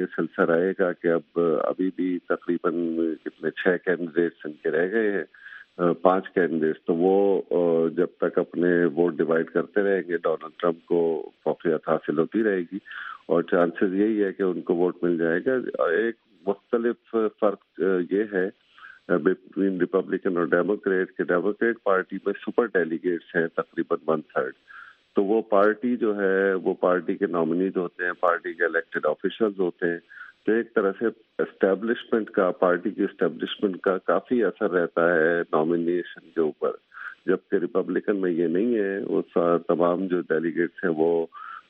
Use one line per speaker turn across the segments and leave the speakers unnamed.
سلسلہ رہے گا کہ اب ابھی بھی تقریباً کتنے 6 کینڈیڈیٹس ان کے رہ گئے ہیں، 5 کینڈیڈیٹس، تو وہ جب تک اپنے ووٹ ڈیوائیڈ کرتے رہیں گے ڈونلڈ ٹرمپ کو فوقیت حاصل ہوتی رہے گی، اور چانسز یہی ہے کہ ان کو ووٹ مل جائے گا۔ ایک مختلف فرق یہ ہے بٹوین ریپبلکن اور ڈیموکریٹ کہ ڈیموکریٹ پارٹی میں سپر ڈیلیگیٹس ہیں تقریباً 1/3، تو وہ پارٹی جو ہے وہ پارٹی کے نامنیز ہوتے ہیں، پارٹی کے الیکٹڈ آفیشلز ہوتے ہیں، تو ایک طرح سے اسٹیبلشمنٹ کا، پارٹی کی اسٹیبلشمنٹ کا کافی اثر رہتا ہے نامینیشن کے اوپر، جبکہ ریپبلکن میں یہ نہیں ہے، وہ تمام جو ڈیلیگیٹس ہیں وہ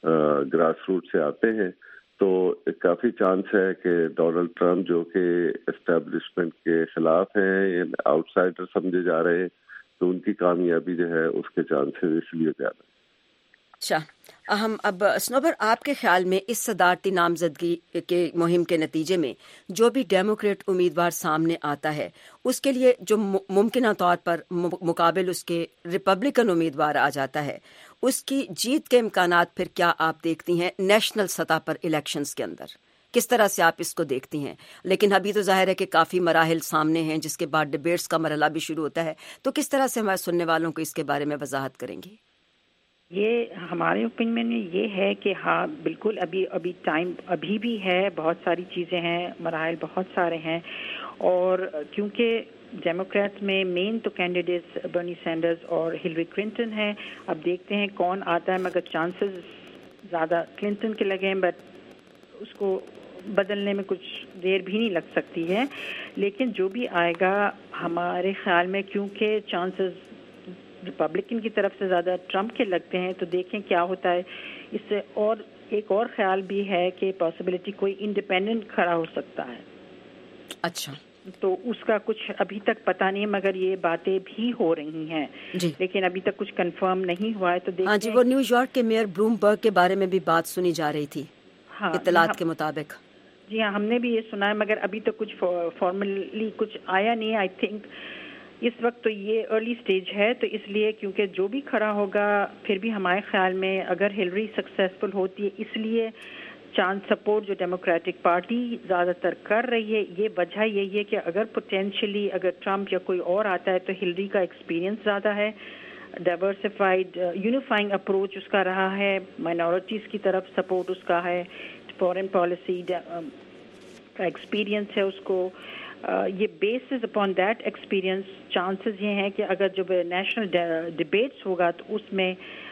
گراس روٹ سے آتے ہیں، تو کافی چانس ہے کہ ڈونلڈ ٹرمپ جو کہ اسٹیبلشمنٹ کے خلاف ہیں، آؤٹ سائڈر سمجھے جا رہے ہیں، تو ان کی کامیابی جو ہے اس کے چانسز اس لیے زیادہ۔
اچھا، ہم اب سنوبر آپ کے خیال میں اس صدارتی نامزدگی کے مہم کے نتیجے میں جو بھی ڈیموکریٹ امیدوار سامنے آتا ہے اس کے لیے جو ممکنہ طور پر مقابل اس کے ریپبلکن امیدوار آ جاتا ہے، اس کی جیت کے امکانات پھر کیا آپ دیکھتی ہیں نیشنل سطح پر الیکشنز کے اندر؟ کس طرح سے آپ اس کو دیکھتی ہیں؟ لیکن ابھی تو ظاہر ہے کہ کافی مراحل سامنے ہیں، جس کے بعد ڈیبیٹس کا مرحلہ بھی شروع ہوتا ہے، تو کس طرح سے ہمارے سننے والوں کو اس کے بارے میں وضاحت کریں گی؟
یہ ہمارے اوپینین میں یہ ہے کہ ہاں بالکل ابھی ٹائم ابھی بھی ہے، بہت ساری چیزیں ہیں، مراحل بہت سارے ہیں، اور کیونکہ ڈیموکریٹ میں مین تو کینڈیڈیٹس برنی سینڈرز اور ہلری کلنٹن ہیں، اب دیکھتے ہیں کون آتا ہے، مگر چانسز زیادہ کلنٹن کے لگے ہیں، بٹ اس کو بدلنے میں کچھ دیر بھی نہیں لگ سکتی ہے، لیکن جو بھی آئے گا ہمارے خیال میں کیونکہ چانسز ریپبلکن کی طرف سے زیادہ ٹرمپ کے لگتے ہیں، تو دیکھیں کیا ہوتا ہے اس سے۔ اور ایک اور خیال بھی ہے کہ پاسبلٹی کوئی انڈیپینڈنٹ کھڑا ہو سکتا ہے۔
اچھا،
تو اس کا کچھ ابھی تک پتہ نہیں، مگر یہ باتیں بھی ہو رہی ہیں
جی،
لیکن ابھی تک کچھ کنفرم نہیں ہوا ہے، تو دیکھیں۔
ہاں جی، وہ نیو یارک کے میئر بلومبرگ کے بارے میں بھی بات سنی جا رہی تھی،
ہاں
اطلاعات کے مطابق۔
جی ہاں، ہم نے بھی یہ سنا ہے، مگر ابھی تک کچھ فارملی کچھ آیا نہیں ہے۔ آئی تھنک اس وقت تو یہ ارلی سٹیج ہے، تو اس لیے کیونکہ جو بھی کھڑا ہوگا پھر بھی ہمارے خیال میں اگر ہلری سکسیسفل ہوتی ہے، اس لیے چانس سپورٹ جو ڈیموکریٹک پارٹی زیادہ تر کر رہی ہے، یہ وجہ یہی ہے کہ اگر پوٹینشلی اگر ٹرمپ یا کوئی اور آتا ہے تو ہلری کا ایکسپیرینس زیادہ ہے، ڈائیورسفائڈ یونیفائنگ اپروچ اس کا رہا ہے، مائنورٹیز کی طرف سپورٹ اس کا ہے، فورن پالیسی کا ایکسپیرینس ہے اس کو، یہ bases upon that experience chances یہ ہیں کہ اگر جب نیشنل ڈیبیٹس ہوگا تو اس میں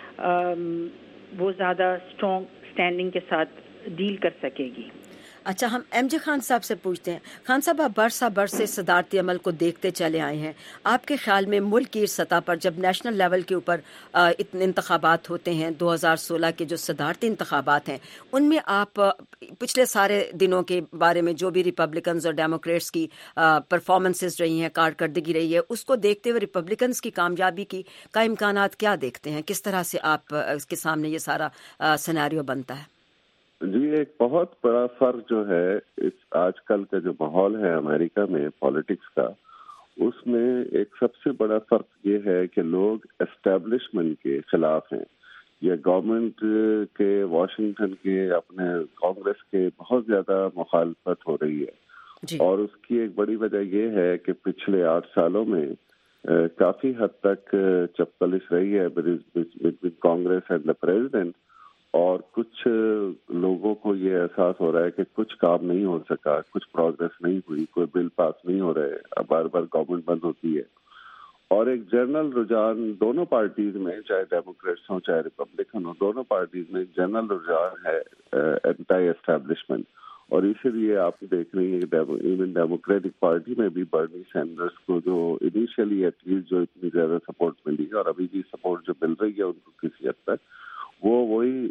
وہ زیادہ اسٹرانگ اسٹینڈنگ کے ساتھ ڈیل کر سکے گی۔
اچھا، ہم ایم جے خان صاحب سے پوچھتے ہیں۔ خان صاحب، آپ برسہ برس سے صدارتی عمل کو دیکھتے چلے آئے ہیں، آپ کے خیال میں ملک کی سطح پر جب نیشنل لیول کے اوپر اتنے انتخابات ہوتے ہیں، 2016 کے جو صدارتی انتخابات ہیں، ان میں آپ پچھلے سارے دنوں کے بارے میں جو بھی ریپبلکنز اور ڈیموکریٹس کی پرفارمنسز رہی ہیں، کارکردگی رہی ہے، اس کو دیکھتے ہوئے ریپبلکنز کی کامیابی کا امکانات کیا دیکھتے ہیں؟ کس طرح سے آپ اس کے سامنے یہ سارا سیناریو بنتا ہے؟
جی، ایک بہت بڑا فرق جو ہے اس آج کل کا جو ماحول ہے امریکہ میں پالیٹکس کا، اس میں ایک سب سے بڑا فرق یہ ہے کہ لوگ اسٹیبلشمنٹ کے خلاف ہیں، یا گورنمنٹ کے، واشنگٹن کے، اپنے کانگریس کے بہت زیادہ مخالفت ہو رہی ہے جی۔ اور اس کی ایک بڑی وجہ یہ ہے کہ پچھلے 8 سالوں میں کافی حد تک چپقلش رہی ہے between Congress and the president, اور کچھ لوگوں کو یہ احساس ہو رہا ہے کہ کچھ کام نہیں ہو سکا، کچھ پروگرس نہیں ہوئی، کوئی بل پاس نہیں ہو رہے، بار بار گورنمنٹ بند ہوتی ہے، اور ایک جنرل رجحان دونوں پارٹیز میں، چاہے ڈیموکریٹس ہوں چاہے ریپبلکن ہوں، دونوں پارٹیز میں جنرل رجحان ہے اینٹی اسٹیبلشمنٹ، اور اسی لیے آپ دیکھ رہی ہیں کہ ایون ڈیموکریٹک پارٹی میں بھی برنی سینڈرز کو جو انیشیلی ایٹ لیسٹ جو اتنی زیادہ سپورٹ ملی ہے، اور ابھی بھی سپورٹ جو مل رہی ہے ان کو کسی حد تک، وہی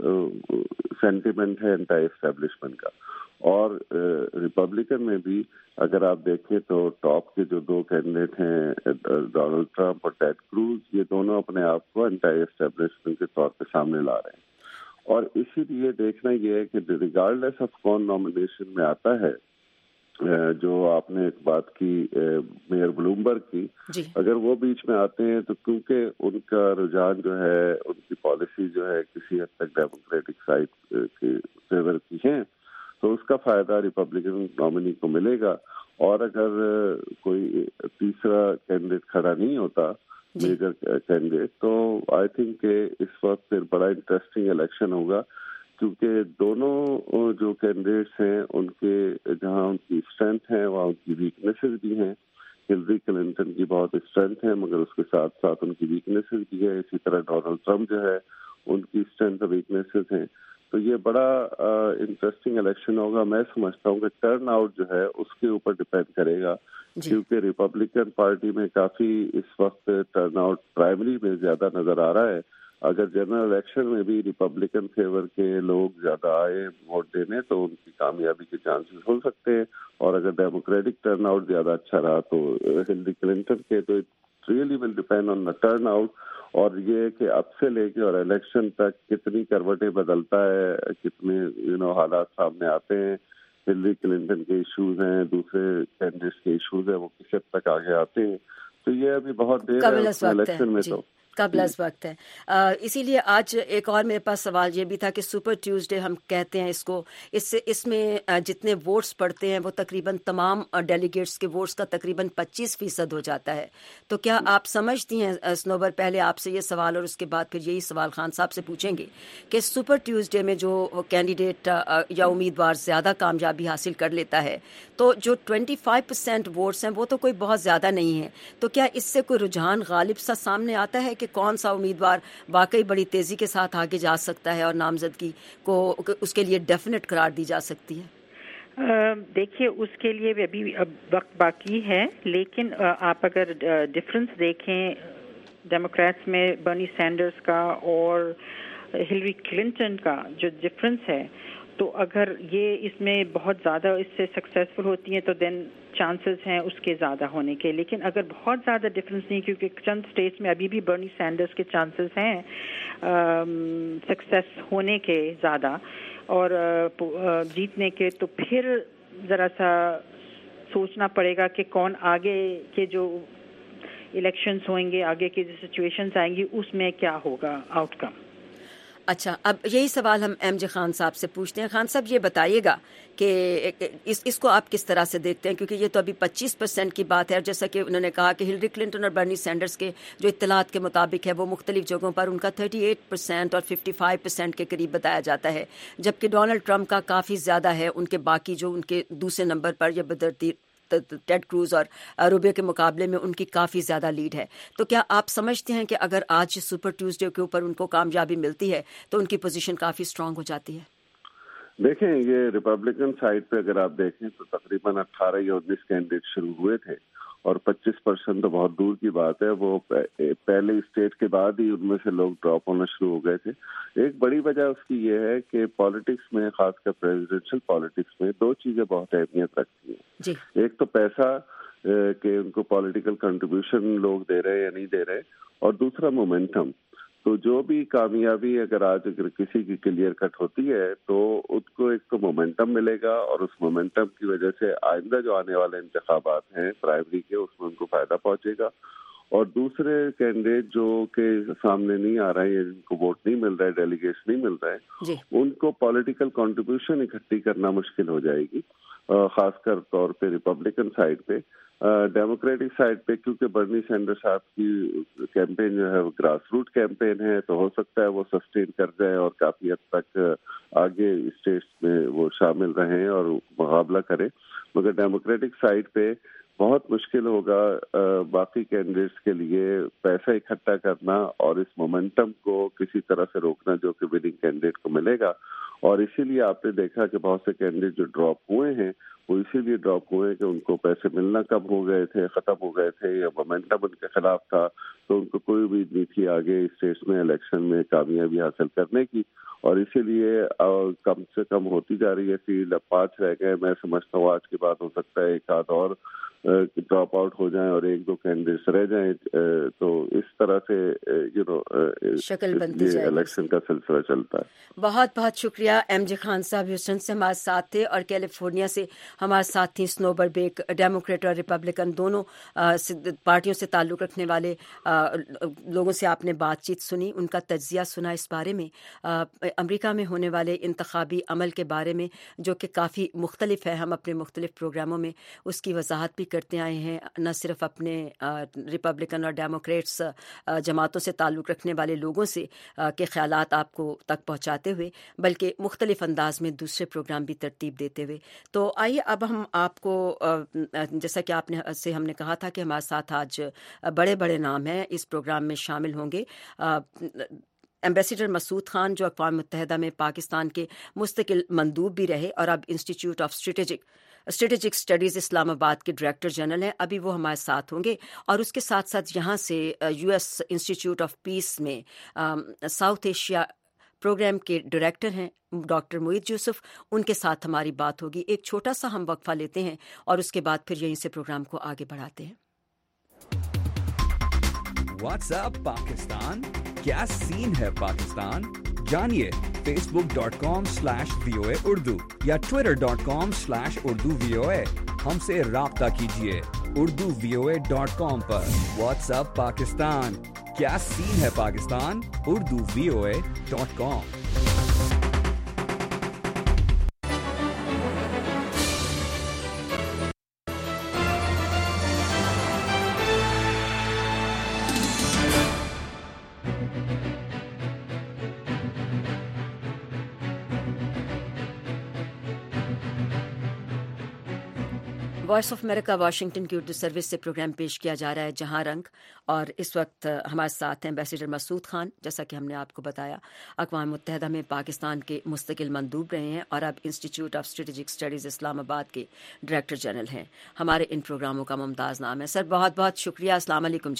سینٹیمنٹ ہے اینٹی اسٹیبلشمنٹ کا۔ اور ریپبلکن میں بھی اگر آپ دیکھیں تو ٹاپ کے جو 2 کینڈیڈیٹ ہیں ڈونلڈ ٹرمپ اور ٹیڈ کروز، یہ دونوں اپنے آپ کو اینٹی اسٹیبلشمنٹ کے طور پہ سامنے لا رہے ہیں، اور اسی لیے دیکھنا یہ ہے کہ ریگارڈلیس آف کون نامینیشن میں آتا ہے، جو آپ نے ایک بات کی میئر بلومبرگ کی جی، اگر وہ بیچ میں آتے ہیں تو کیونکہ ان کا رجحان جو ہے، ان کی پالیسی جو ہے کسی حد تک ڈیموکریٹک سائڈ کے فیور کی ہیں، تو اس کا فائدہ ریپبلکن نامنی کو ملے گا. اور اگر کوئی تیسرا کینڈیڈیٹ کھڑا نہیں ہوتا میجر کینڈیڈیٹ, تو آئی تھنک کہ اس وقت پھر بڑا انٹرسٹنگ الیکشن ہوگا, کیونکہ دونوں جو کینڈیڈیٹس ہیں ان کے جہاں ان کی اسٹرینتھ ہے وہاں ان کی ویکنیسز بھی ہیں. ہلری کلنٹن کی بہت اسٹرینتھ ہے مگر اس کے ساتھ ساتھ ان کی ویکنیسز بھی ہے. اسی طرح ڈونلڈ ٹرمپ جو ہے ان کی اسٹرینتھ اور ویکنیسز ہیں. تو یہ بڑا انٹرسٹنگ الیکشن ہوگا. میں سمجھتا ہوں کہ ٹرن آؤٹ جو ہے اس کے اوپر ڈپینڈ کرے گا, کیونکہ ریپبلکن پارٹی میں کافی اس وقت ٹرن آؤٹ پرائمری میں زیادہ نظر آ رہا ہے. اگر جنرل الیکشن میں بھی ریپبلکن فیور کے لوگ زیادہ آئے ووٹ دینے تو ان کی کامیابی کے چانسز ہو سکتے ہیں, اور اگر ڈیموکریٹک ٹرن آؤٹ زیادہ اچھا رہا تو ہلری کلنٹن کے. تو it really will depend on the turnout, اور یہ کہ اب سے لے کے اور الیکشن تک کتنی کروٹیں بدلتا ہے, کتنے حالات سامنے آتے ہیں. ہلری کلنٹن کے ایشوز ہیں, دوسرے کینڈیڈیٹس کے ایشوز ہیں, وہ کس حد تک آگے آتے ہیں. تو یہ ابھی بہت دیر ہے الیکشن میں. تو
قبل از وقت ہے. اسی لیے آج ایک اور میرے پاس سوال یہ بھی تھا کہ سپر ٹیوزڈے ہم کہتے ہیں اس کو, اس میں جتنے ووٹس پڑتے ہیں وہ تقریباً تمام ڈیلیگیٹس کے ووٹس کا تقریباً 25% ہو جاتا ہے. تو کیا آپ سمجھتی ہیں سنوبر, پہلے آپ سے یہ سوال اور اس کے بعد پھر یہی سوال خان صاحب سے پوچھیں گے, کہ سپر ٹیوزڈے میں جو کینڈیڈیٹ یا امیدوار زیادہ کامیابی حاصل کر لیتا ہے تو جو 25% ووٹس ہیں وہ تو کوئی بہت زیادہ نہیں ہے, تو کیا اس سے کوئی رجحان غالب سا سامنے آتا ہے کہ کون سا امیدوار واقعی بڑی تیزی کے ساتھ آگے جا سکتا ہے اور نامزدگی کو اس کے لیے ڈیفینیٹ قرار دی جا سکتی ہے؟
دیکھیے اس کے لیے ابھی وقت باقی ہے, لیکن آپ اگر ڈفرنس دیکھیں ڈیموکریٹس میں برنی سینڈرز کا اور ہلری کلنٹن کا جو ڈفرنس ہے, تو اگر یہ اس میں بہت زیادہ اس سے سکسیسفل ہوتی ہیں تو دین چانسز ہیں اس کے زیادہ ہونے کے. لیکن اگر بہت زیادہ ڈفرینس نہیں, کیونکہ چند اسٹیٹس میں ابھی بھی برنی سینڈرز کے چانسز ہیں سکسیس ہونے کے زیادہ اور جیتنے کے, تو پھر ذرا سا سوچنا پڑے گا کہ کون آگے کے جو الیکشنز ہوئیں گے, آگے کی جو سچویشنز آئیں گی اس میں کیا ہوگا آؤٹ کم.
اچھا, اب یہی سوال ہم ایم جے خان صاحب سے پوچھتے ہیں. خان صاحب یہ بتائیے گا کہ اس کو آپ کس طرح سے دیکھتے ہیں, کیونکہ یہ تو ابھی 25% کی بات ہے, اور جیسا کہ انہوں نے کہا کہ ہلری کلنٹن اور برنی سینڈرز کے جو اطلاعات کے مطابق ہے وہ مختلف جگہوں پر ان کا 38% اور 55% کے قریب بتایا جاتا ہے, جبکہ ڈونلڈ ٹرمپ کا کافی زیادہ ہے, ان کے باقی جو ان کے دوسرے نمبر پر یا بدرتی ٹیڈ کروز اور روبیو کے مقابلے میں ان کی کافی زیادہ لیڈ ہے. تو کیا آپ سمجھتے ہیں کہ اگر آج سپر ٹیوزڈے کے اوپر ان کو کامیابی ملتی ہے تو ان کی پوزیشن کافی اسٹرانگ ہو جاتی ہے؟
دیکھیں, یہ ریپبلکن سائڈ پہ اگر آپ دیکھیں تو تقریباً 18 یا 19 کینڈیڈیٹ شروع ہوئے تھے, اور 25% تو بہت دور کی بات ہے. وہ پہلے اسٹیٹ کے بعد ہی ان میں سے لوگ ڈراپ ہونا شروع ہو گئے تھے. ایک بڑی وجہ اس کی یہ ہے کہ پالیٹکس میں, خاص کر پریزیڈنشل پالیٹکس میں, دو چیزیں بہت اہمیت رکھتی ہیں. ایک تو پیسہ کہ ان کو پولیٹیکل کنٹریبیوشن لوگ دے رہے یا نہیں دے رہے, اور دوسرا مومنٹم. تو جو بھی کامیابی اگر کسی کی کلیئر کٹ ہوتی ہے تو اس کو ایک تو مومنٹم ملے گا, اور اس مومنٹم کی وجہ سے آئندہ جو آنے والے انتخابات ہیں پرائمری کے, اس میں ان کو فائدہ پہنچے گا. اور دوسرے کینڈیڈیٹ جو کہ سامنے نہیں آ رہے ہیں, جن کو ووٹ نہیں مل رہا ہے, ڈیلیگیٹس نہیں مل رہے, ان کو پولیٹیکل کنٹریبیوشن اکٹھی کرنا مشکل ہو جائے گی, خاص کر طور پہ ریپبلکن سائڈ پہ. ڈیموکریٹک سائڈ پہ کیونکہ برنی سینڈرز صاحب کی کیمپین جو ہے وہ گراس روٹ کیمپین ہے, تو ہو سکتا ہے وہ سسٹین کر جائے اور کافی حد تک آگے اسٹیٹس میں وہ شامل رہیں اور مقابلہ کریں. مگر ڈیموکریٹک سائڈ پہ بہت مشکل ہوگا باقی کینڈیڈیٹس کے لیے پیسہ اکٹھا کرنا اور اس مومنٹم کو کسی طرح سے روکنا جو کہ وننگ کینڈیڈیٹ کو ملے گا. اور اسی لیے آپ نے دیکھا کہ بہت سے کینڈیڈیٹ جو ڈراپ ہوئے ہیں وہ اسی لیے ڈراپ ہوئے کہ ان کو پیسے ملنا کم ہو گئے تھے, ختم ہو گئے تھے, یا مومنٹم ان کے خلاف تھا, تو ان کو کوئی امید نہیں تھی آگے اسٹیٹس میں الیکشن میں کامیابی حاصل کرنے کی. اور اسی لیے کم سے کم ہوتی جا رہی ہے فیلڈ. اب 5 رہ گئے. میں سمجھتا ہوں آج کے بعد ہو سکتا ہے ایک آدھ اور ڈراپ آؤٹ ہو جائیں اور 1-2 کینڈیڈیٹس رہ جائیں، تو اس طرح سے
شکل بنتی جائے،
الیکشن کا سلسلہ چلتا ہے۔
بہت بہت شکریہ ایم جے خان صاحب، ہیوسٹن سے ہمارے ساتھ تھے، اور کیلیفورنیا سے ہمارے ساتھ تھیں سنوبر بیک، ڈیموکریٹ اور ریپبلکن دونوں پارٹیوں سے تعلق رکھنے والے لوگوں سے آپ نے بات چیت سنی، ان کا تجزیہ سنا اس بارے میں، امریکہ میں ہونے والے انتخابی عمل کے بارے میں، جو کہ کافی مختلف ہے۔ ہم اپنے مختلف پروگراموں میں اس کی وضاحت بھی کرتے آئے ہیں، نہ صرف اپنے ریپبلکن اور ڈیموکریٹس جماعتوں سے تعلق رکھنے والے لوگوں سے کے خیالات آپ کو تک پہنچاتے ہوئے، بلکہ مختلف انداز میں دوسرے پروگرام بھی ترتیب دیتے ہوئے۔ تو آئیے اب ہم آپ کو، جیسا کہ آپ نے سے ہم نے کہا تھا کہ ہمارے ساتھ آج بڑے بڑے نام ہیں اس پروگرام میں شامل ہوں گے، ایمبیسیڈر مسعود خان جو اقوام متحدہ میں پاکستان کے مستقل مندوب بھی رہے اور اب Institute of Strategic Studies Islamabad کے ڈائریکٹر جنرل ہیں، ابھی وہ ہمارے ساتھ ہوں گے، اور اس کے ساتھ ساتھ یہاں سے U S Institute of Peace میں ساؤتھ ایشیا پروگرام کے ڈائریکٹر ہیں ڈاکٹر معید یوسف، ان کے ساتھ ہماری بات ہوگی۔ ایک چھوٹا سا ہم وقفہ لیتے ہیں اور اس کے بعد پھر یہیں سے پروگرام کو آگے بڑھاتے ہیں۔
واٹس اپ پاکستان، کیا سین ہے پاکستان؟ جانیے facebook.com/VOA Urdu یا twitter.com/Urdu VOA۔ ہم سے رابطہ کیجیے urduvoa.com پر۔ واٹس اپ پاکستان، کیا سین ہے Pakistan? urduvoa.com۔
Voice of America Washington کی اردو سروس سے پروگرام پیش کیا جا رہا ہے جہاں رنگ، اور اس وقت ہمارے ساتھ ہیں ایمبیسیڈر مسعود خان، جیسا کہ ہم نے آپ کو بتایا اقوام متحدہ میں پاکستان کے مستقل مندوب رہے ہیں اور اب Institute of Strategic Studies Islamabad کے ڈائریکٹر جنرل ہیں۔ ہمارے ان پروگراموں کا ممتاز نام ہے۔ سر بہت بہت شکریہ، السلام علیکم۔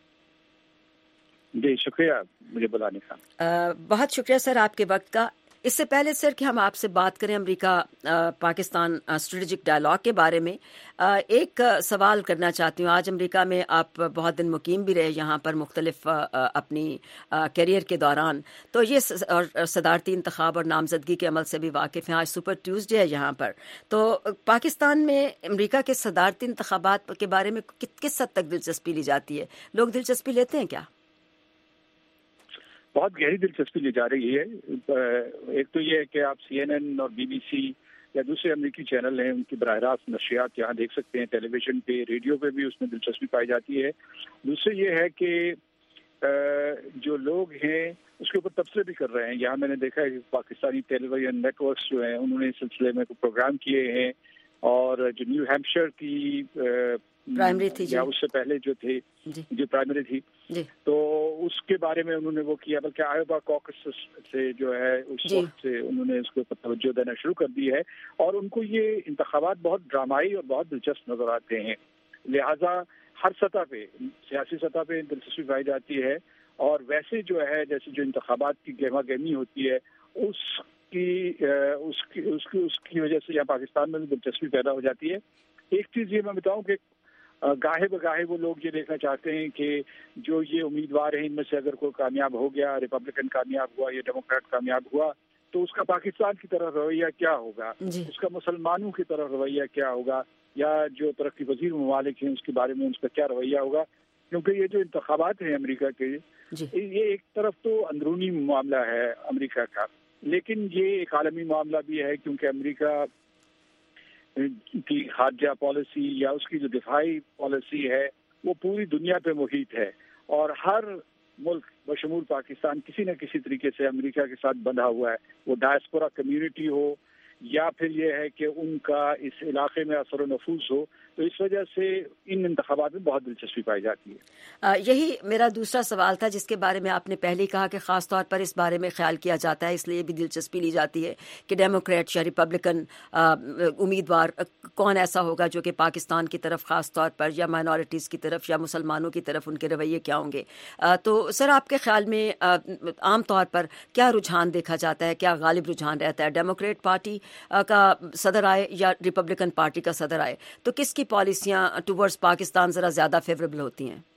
جی شکریہ مجھے بلانے کا۔
بہت شکریہ سر آپ کے وقت کا۔ اس سے پہلے سر کہ ہم آپ سے بات کریں امریکہ پاکستان اسٹریٹجک ڈائلاگ کے بارے میں، ایک سوال کرنا چاہتی ہوں۔ آج امریکہ میں آپ بہت دن مقیم بھی رہے یہاں پر مختلف اپنی کیریئر کے دوران، تو یہ صدارتی انتخاب اور نامزدگی کے عمل سے بھی واقف ہیں۔ آج سپر ٹیوزڈے ہے یہاں پر، تو پاکستان میں امریکہ کے صدارتی انتخابات کے بارے میں کس حد تک دلچسپی لی جاتی ہے؟ لوگ دلچسپی لیتے ہیں کیا؟
بہت گہری دلچسپی لی جا رہی ہے۔ ایک تو یہ ہے کہ آپ CNN اور BBC یا دوسرے امریکی چینل ہیں، ان کی براہ راست نشریات یہاں دیکھ سکتے ہیں، ٹیلی ویژن پہ، ریڈیو پہ بھی اس میں دلچسپی پائی جاتی ہے۔ دوسرے یہ ہے کہ جو لوگ ہیں اس کے اوپر تبصرے بھی کر رہے ہیں۔ یہاں میں نے دیکھا ہے کہ Pakistani television networks جو ہیں انہوں نے اس سلسلے میں پروگرام کیے ہیں، اور جو نیو ہیمپشائر کی
پرائمری تھی
یا اس سے پہلے جو تھے جو پرائمری تھی تو اس کے بارے میں انہوں نے وہ کیا، بلکہ آئیووا کوکس سے جو ہے اس وقت سے انہوں نے اس کے اوپر توجہ دینا شروع کر دی ہے، اور ان کو یہ انتخابات بہت ڈرامائی اور بہت دلچسپ نظر آتے ہیں۔ لہٰذا ہر سطح پہ، سیاسی سطح پہ دلچسپی پائی جاتی ہے، اور ویسے جو ہے جیسے جو انتخابات کی گہما گہمی ہوتی ہے اس کی وجہ سے یہاں پاکستان میں بھی دلچسپی پیدا ہو جاتی ہے۔ ایک چیز یہ میں بتاؤں کہ گاہے بگاہے وہ لوگ یہ دیکھنا چاہتے ہیں کہ جو یہ امیدوار ہیں ان میں سے اگر کوئی کامیاب ہو گیا، ریپبلکن کامیاب ہوا یا ڈیموکریٹ کامیاب ہوا، تو اس کا پاکستان کی طرف رویہ کیا ہوگا، اس کا مسلمانوں کی طرف رویہ کیا ہوگا، یا جو ترقی پذیر ممالک ہیں اس کے بارے میں اس کا کیا رویہ ہوگا۔ کیونکہ یہ جو انتخابات ہیں امریکہ کے، یہ ایک طرف تو اندرونی معاملہ ہے امریکہ کا، لیکن یہ ایک عالمی معاملہ بھی ہے، کیونکہ امریکہ کی خارجہ پالیسی یا اس کی جو دفاعی پالیسی ہے وہ پوری دنیا پہ محیط ہے، اور ہر ملک بشمول پاکستان کسی نہ کسی طریقے سے امریکہ کے ساتھ بندھا ہوا ہے، وہ ڈائسپورا کمیونٹی ہو یا پھر یہ ہے کہ ان کا اس علاقے میں اثر و نفوذ ہو۔ تو اس وجہ سے ان انتخابات میں بہت دلچسپی پائی جاتی ہے۔
یہی میرا دوسرا سوال تھا جس کے بارے میں آپ نے پہلے ہی کہا کہ خاص طور پر اس بارے میں خیال کیا جاتا ہے، اس لیے بھی دلچسپی لی جاتی ہے کہ ڈیموکریٹ یا ریپبلکن امیدوار کون ایسا ہوگا جو کہ پاکستان کی طرف خاص طور پر یا مائنورٹیز کی طرف یا مسلمانوں کی طرف ان کے رویے کیا ہوں گے۔ تو سر آپ کے خیال میں عام طور پر کیا رجحان دیکھا جاتا ہے، کیا غالب رجحان رہتا ہے؟ ڈیموکریٹ پارٹی کا صدر آئے یا ریپبلکن پارٹی کا صدر آئے تو کس کی پالیسیاں ٹورڈز پاکستان ذرا زیادہ فیوریبل ہوتی ہیں؟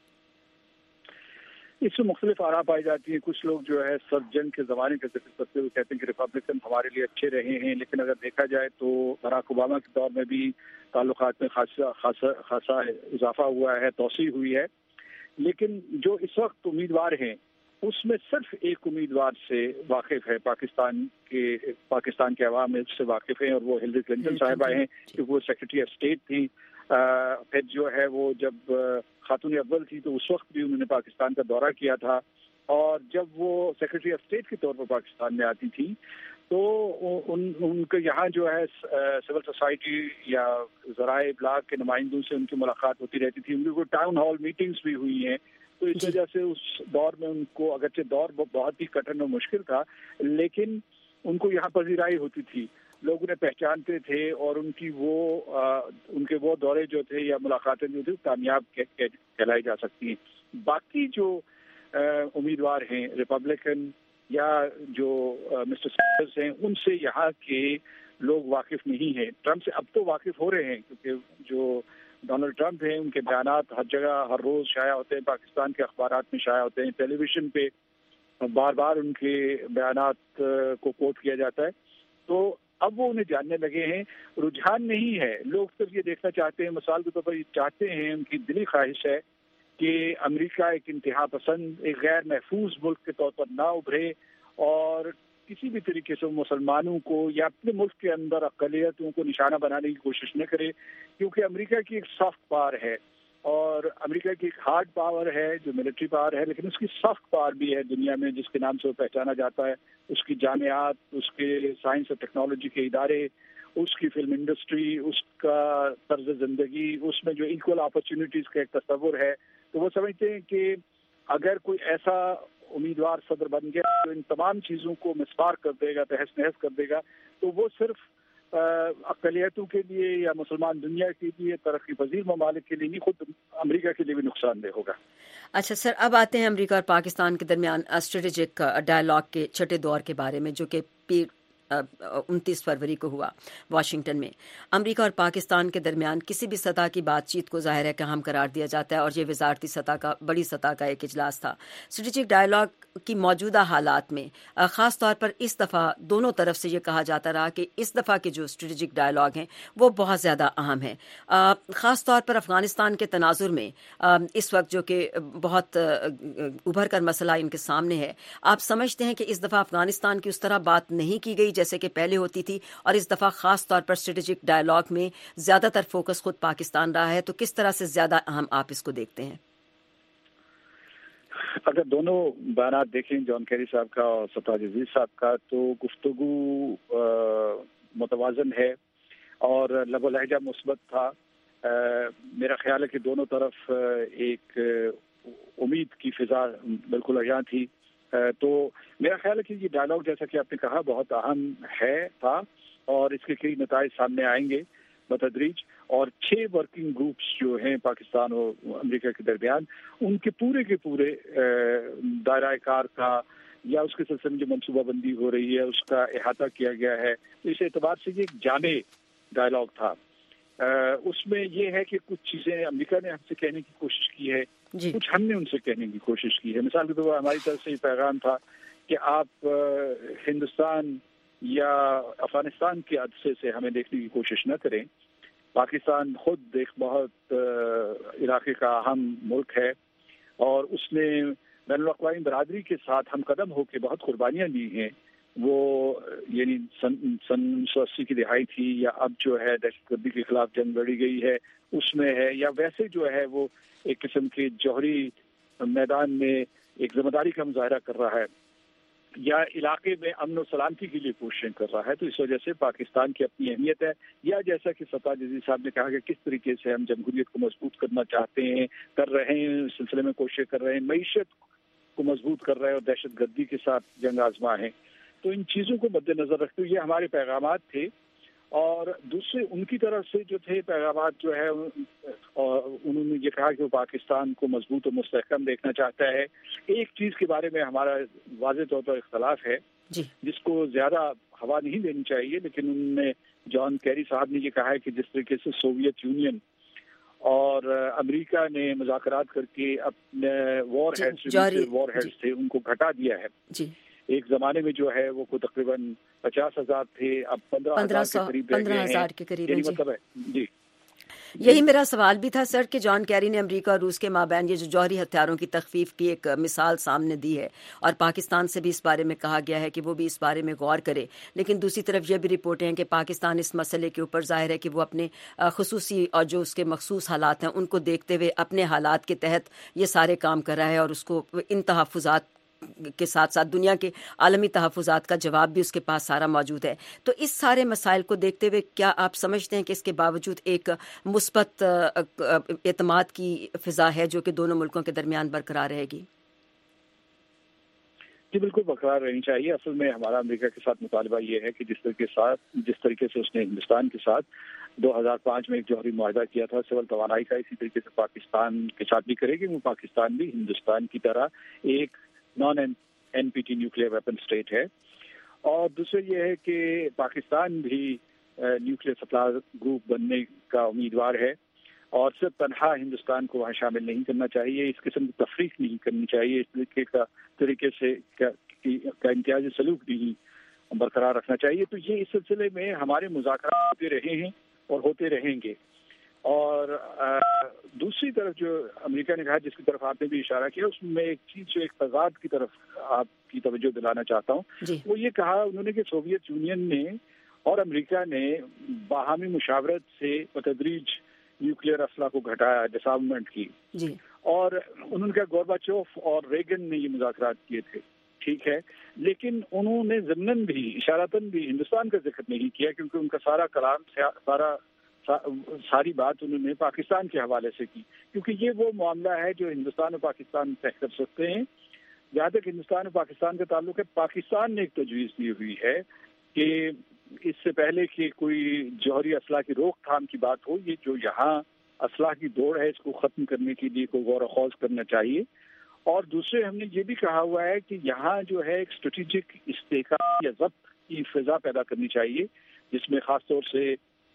اس میں مختلف آراء پائی جاتی ہیں. کچھ لوگ جو ہے سب جنگ کے زمانے کا ذکر کرتے ہوئے کہتے ہیں کہ ریپبلکن ہمارے لیے اچھے رہے ہیں, لیکن اگر دیکھا جائے تو براک اوباما کے دور میں بھی تعلقات میں خاصا اضافہ ہوا ہے, توسیع ہوئی ہے. لیکن جو اس وقت امیدوار ہیں اس میں صرف ایک امیدوار سے واقف ہے پاکستان کے عوام اس سے واقف ہیں, اور وہ ہلری کلنٹن صاحبہ ہیں, کیونکہ وہ سیکرٹری آف اسٹیٹ تھی. پھر جو ہے وہ جب خاتون اول تھی تو اس وقت بھی انہوں نے پاکستان کا دورہ کیا تھا, اور جب وہ سیکرٹری آف اسٹیٹ کے طور پر پاکستان میں آتی تھی تو ان کے یہاں جو ہے سول سوسائٹی یا ذرائع ابلاغ کے نمائندوں سے ان کی ملاقات ہوتی رہتی تھی. ان کی کوئی ٹاؤن ہال میٹنگز بھی ہوئی ہیں, تو اس وجہ سے اس دور میں ان کو, اگرچہ دور بہت ہی کٹھن اور مشکل تھا, لیکن ان کو یہاں پذیرائی ہوتی تھی, لوگ انہیں پہچانتے تھے, اور ان کے وہ دورے جو تھے یا ملاقاتیں جو تھیں کامیاب کہلائی جا سکتی ہیں. باقی جو امیدوار ہیں ریپبلکن یا جو مسٹر سینڈرز ہیں, ان سے یہاں کے لوگ واقف نہیں ہیں. ٹرمپ سے اب تو واقف ہو رہے ہیں, کیونکہ جو ڈونلڈ ٹرمپ ہیں ان کے بیانات ہر جگہ ہر روز شائع ہوتے ہیں, پاکستان کے اخبارات میں شائع ہوتے ہیں, ٹیلی ویژن پہ بار بار ان کے بیانات کو کوٹ کیا جاتا ہے. تو اب وہ انہیں جاننے لگے ہیں. رجحان نہیں ہے, لوگ صرف یہ دیکھنا چاہتے ہیں, مثال کے طور پر یہ چاہتے ہیں, ان کی دلی خواہش ہے کہ امریکہ ایک انتہا پسند, ایک غیر محفوظ ملک کے طور پر نہ ابھرے, اور کسی بھی طریقے سے مسلمانوں کو یا اپنے ملک کے اندر اقلیتوں کو نشانہ بنانے کی کوشش نہ کرے, کیونکہ امریکہ کی ایک سافٹ پاور ہے, اور امریکہ کی ایک ہارڈ پاور ہے جو ملٹری پاور ہے, لیکن اس کی سافٹ پاور بھی ہے دنیا میں جس کے نام سے وہ پہچانا جاتا ہے. اس کی جامعات, اس کے سائنس اور ٹیکنالوجی کے ادارے, اس کی فلم انڈسٹری, اس کا طرز زندگی, اس میں جو ایکول اپرچونٹیز کا ایک تصور ہے. تو وہ سمجھتے ہیں کہ اگر کوئی ایسا امیدوار صدر بن گیا تو ان تمام چیزوں کو مسمار کر دے گا, تہس نہس کر دے گا, تو وہ صرف اقلیتوں کے لیے یا مسلمان دنیا کے لیے, ترقی پذیر ممالک کے لیے نہیں, خود امریکہ کے لیے بھی نقصان دہ ہوگا.
اچھا سر, اب آتے ہیں امریکہ اور پاکستان کے درمیان اسٹریٹجک ڈائلاگ کے چھٹے دور کے بارے میں, جو کہ 29 فروری کو ہوا واشنگٹن میں. امریکہ اور پاکستان کے درمیان کسی بھی سطح کی بات چیت کو ظاہر ہے کہ اہم قرار دیا جاتا ہے, اور یہ وزارتی سطح کا, بڑی سطح کا ایک اجلاس تھا. اسٹریٹجک ڈائلاگ کی موجودہ حالات میں خاص طور پر اس دفعہ دونوں طرف سے یہ کہا جاتا رہا کہ اس دفعہ کے جو اسٹریٹجک ڈائلاگ ہیں وہ بہت زیادہ اہم ہیں, خاص طور پر افغانستان کے تناظر میں اس وقت جو کہ بہت ابھر کر مسئلہ ان کے سامنے ہے. آپ سمجھتے ہیں کہ اس دفعہ افغانستان کی اس طرح بات نہیں کی گئی جیسے کہ پہلے ہوتی تھی, اور اس دفعہ خاص طور پر اسٹریٹجک ڈائلاگ میں زیادہ تر فوکس خود پاکستان رہا ہے, تو کس طرح سے زیادہ اہم آپ اس کو دیکھتے ہیں؟
اگر دونوں بیانات دیکھیں, جان کیری صاحب کا اور ستاج عزیز صاحب کا, تو گفتگو متوازن ہے اور لب و لہجہ مثبت تھا. میرا خیال ہے کہ دونوں طرف ایک امید کی فضا بالکل عیاں تھی. تو میرا خیال ہے کہ یہ ڈائلاگ جیسا کہ آپ نے کہا بہت اہم تھا, اور اس کے کئی نتائج سامنے آئیں گے بتدریج. اور 6 ورکنگ گروپس جو ہیں پاکستان اور امریکہ کے درمیان, ان کے پورے دائرہ کار کا یا اس کے سلسلے میں جو منصوبہ بندی ہو رہی ہے اس کا احاطہ کیا گیا ہے. اس اعتبار سے یہ ایک جامع ڈائلاگ تھا. اس میں یہ ہے کہ کچھ چیزیں امریکہ نے ہم سے کہنے کی کوشش کی ہے, کچھ ہم نے ان سے کہنے کی کوشش کی ہے. مثال کے طور پر ہماری طرف سے یہ پیغام تھا کہ آپ ہندوستان یا افغانستان کے عدسے سے ہمیں دیکھنے کی کوشش نہ کریں. پاکستان خود ایک بہت علاقے کا اہم ملک ہے, اور اس نے بین الاقوامی برادری کے ساتھ ہم قدم ہو کے بہت قربانیاں دی ہیں. وہ یعنی سن 1980 کی دہائی تھی, یا اب جو ہے دہشت گردی کے خلاف جنگ لڑی گئی ہے اس میں ہے, یا ویسے جو ہے وہ ایک قسم کے جوہری میدان میں ایک ذمہ داری کا مظاہرہ کر رہا ہے, یا علاقے میں امن و سلامتی کے لیے کوششیں کر رہا ہے. تو اس وجہ سے پاکستان کی اپنی اہمیت ہے. یا جیسا کہ ستاج عزیز صاحب نے کہا کہ کس طریقے سے ہم جمہوریت کو مضبوط کرنا چاہتے ہیں, کر رہے ہیں, اس سلسلے میں کوششیں کر رہے ہیں, معیشت کو مضبوط کر رہے ہیں, اور دہشت گردی کے ساتھ جنگ آزما ہیں. تو ان چیزوں کو مد نظر رکھتے ہوئے یہ ہمارے پیغامات تھے. اور دوسرے ان کی طرف سے جو تھے پیغامات جو ہے, انہوں نے یہ کہا کہ وہ پاکستان کو مضبوط و مستحکم دیکھنا چاہتا ہے. ایک چیز کے بارے میں ہمارا واضح طور پر اختلاف ہے جس کو زیادہ ہوا نہیں دینی چاہیے، لیکن ان میں جان کیری صاحب نے یہ کہا ہے کہ جس طریقے سے سوویت یونین اور امریکہ نے مذاکرات کر کے اپنے وار ہیڈز تھے ان کو گھٹا دیا ہے. ایک زمانے میں جو ہے وہ تقریباً 50,000 تھے، اب 15,000 کے قریب یعنی مطلب ہے. جی
یہی میرا سوال بھی تھا سر کہ جان کیری نے امریکہ اور روس کے مابین یہ جو جوہری ہتھیاروں کی تخفیف کی ایک مثال سامنے دی ہے اور پاکستان سے بھی اس بارے میں کہا گیا ہے کہ وہ بھی اس بارے میں غور کرے، لیکن دوسری طرف یہ بھی رپورٹیں ہیں کہ پاکستان اس مسئلے کے اوپر ظاہر ہے کہ وہ اپنے خصوصی اور جو اس کے مخصوص حالات ہیں ان کو دیکھتے ہوئے اپنے حالات کے تحت یہ سارے کام کر رہا ہے اور اس کو ان تحفظات کے ساتھ ساتھ دنیا کے عالمی تحفظات کا جواب بھی اس کے پاس سارا موجود ہے. تو اس سارے مسائل کو دیکھتے ہوئے کیا آپ سمجھتے ہیں کہ اس کے باوجود ایک مثبت اعتماد کی فضا ہے جو کہ دونوں ملکوں کے درمیان برقرار رہے گی؟
جی بالکل برقرار رہنی چاہیے. اصل میں ہمارا امریکہ کے ساتھ مطالبہ یہ ہے کہ جس طریقے سے اس نے ہندوستان کے ساتھ 2005 میں ایک جوہری معاہدہ کیا تھا سول توانائی کا، اسی طریقے سے پاکستان کے ساتھ بھی کرے گی. وہ پاکستان بھی ہندوستان کی طرح ایک non N P T nuclear weapon state ہے. اور دوسرا یہ ہے کہ پاکستان بھی نیوکلیئر سپلائی گروپ بننے کا امیدوار ہے اور صرف تنہا ہندوستان کو وہاں شامل نہیں کرنا چاہیے. اس قسم کی تفریق نہیں کرنی چاہیے. اس طریقے سے کا امتیازی سلوک بھی برقرار رکھنا چاہیے. تو یہ اس سلسلے میں ہمارے مذاکرات ہوتے رہے ہیں اور ہوتے رہیں گے. اور دوسری طرف جو امریکہ نے کہا جس کی طرف آپ نے بھی اشارہ کیا، اس میں ایک چیز جو ایک تضاد کی طرف آپ کی توجہ دلانا چاہتا ہوں، وہ یہ کہا انہوں نے کہ سوویت یونین نے اور امریکہ نے باہمی مشاورت سے بتدریج نیوکلیئر اسلحہ کو گھٹایا، ڈسارممنٹ کی. اور انہوں نے کہا گورباچوف اور ریگن نے یہ مذاکرات کیے تھے، ٹھیک ہے، لیکن انہوں نے ضمناً بھی اشارتاً بھی ہندوستان کا ذکر نہیں کیا، کیونکہ ان کا سارا کلام ساری بات انہوں نے پاکستان کے حوالے سے کی، کیونکہ یہ وہ معاملہ ہے جو ہندوستان اور پاکستان طے کر سکتے ہیں. جہاں تک ہندوستان اور پاکستان کا تعلق ہے، پاکستان نے ایک تجویز دی ہوئی ہے کہ اس سے پہلے کہ کوئی جوہری اسلحہ کی روک تھام کی بات ہو، یہ جو یہاں اسلحہ کی دوڑ ہے اس کو ختم کرنے کے لیے کوئی غور و خوض کرنا چاہیے. اور دوسرے ہم نے یہ بھی کہا ہوا ہے کہ یہاں جو ہے ایک اسٹریٹجک استحکام یا ضبط کی فضا پیدا کرنی چاہیے، جس میں خاص طور سے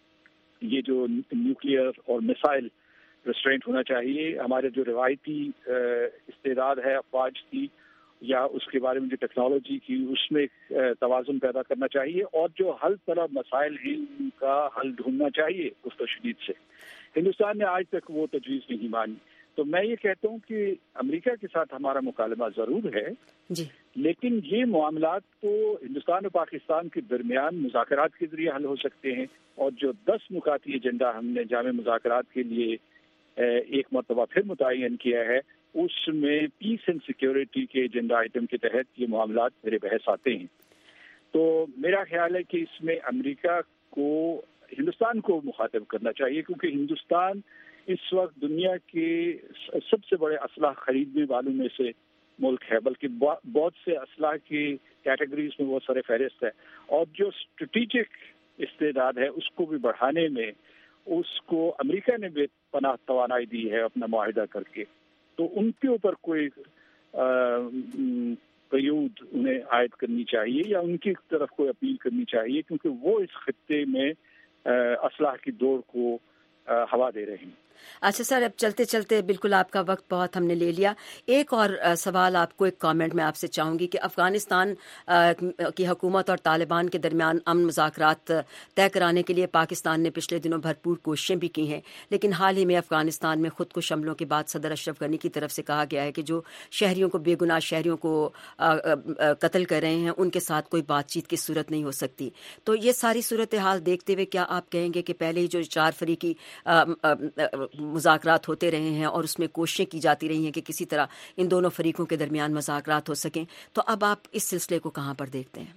یہ جو نیوکلیئر اور میسائل ریسٹرینٹ ہونا چاہیے. ہمارے جو روایتی استعداد ہے افواج کی یا اس کے بارے میں جو ٹیکنالوجی کی، اس میں توازن پیدا کرنا چاہیے. اور جو حل طلب مسائل ہیں ان کا حل ڈھونڈنا چاہیے گفت و شنید سے. ہندوستان نے آج تک وہ تجویز نہیں مانی. تو میں یہ کہتا ہوں کہ امریکہ کے ساتھ ہمارا مکالمہ ضرور ہے، لیکن یہ معاملات تو ہندوستان اور پاکستان کے درمیان مذاکرات کے ذریعے حل ہو سکتے ہیں. اور جو 10 نکاتی ایجنڈا ہم نے جامع مذاکرات کے لیے ایک مرتبہ پھر متعین کیا ہے، اس میں پیس اینڈ سیکیورٹی کے ایجنڈا آئٹم کے تحت یہ معاملات میرے بحث آتے ہیں. تو میرا خیال ہے کہ اس میں امریکہ کو ہندوستان کو مخاطب کرنا چاہیے، کیونکہ ہندوستان اس وقت دنیا کے سب سے بڑے اسلحہ خریدنے والوں میں سے ملک ہے، بلکہ بہت سے اسلحہ کی کیٹیگریز میں بہت سارے فہرست ہے. اور جو اسٹریٹجک استعداد ہے اس کو بھی بڑھانے میں اس کو امریکہ نے بے پناہ توانائی دی ہے اپنا معاہدہ کر کے. تو ان کے اوپر کوئی قیود انہیں عائد کرنی چاہیے یا ان کی طرف کوئی اپیل کرنی چاہیے، کیونکہ وہ اس خطے میں اسلحہ کی دوڑ کو ہوا دے رہے ہیں.
اچھا سر، اب چلتے چلتے بالکل آپ کا وقت بہت ہم نے لے لیا. ایک اور سوال آپ کو ایک کامنٹ میں آپ سے چاہوں گی کہ افغانستان کی حکومت اور طالبان کے درمیان امن مذاکرات طے کرانے کے لیے پاکستان نے پچھلے دنوں بھرپور کوششیں بھی کی ہیں، لیکن حال ہی میں افغانستان میں خود کش حملوں کے بعد صدر اشرف غنی کی طرف سے کہا گیا ہے کہ جو شہریوں کو بے گناہ شہریوں کو قتل کر رہے ہیں ان کے ساتھ کوئی بات چیت کی صورت نہیں ہو سکتی. تو یہ ساری صورتحال دیکھتے ہوئے کیا آپ کہیں گے کہ پہلے ہی جو 4 فریقی مذاکرات ہوتے رہے ہیں اور اس میں کوششیں کی جاتی رہی ہیں کہ کسی طرح ان دونوں فریقوں کے درمیان مذاکرات ہو سکیں، تو اب آپ اس سلسلے کو کہاں پر دیکھتے ہیں؟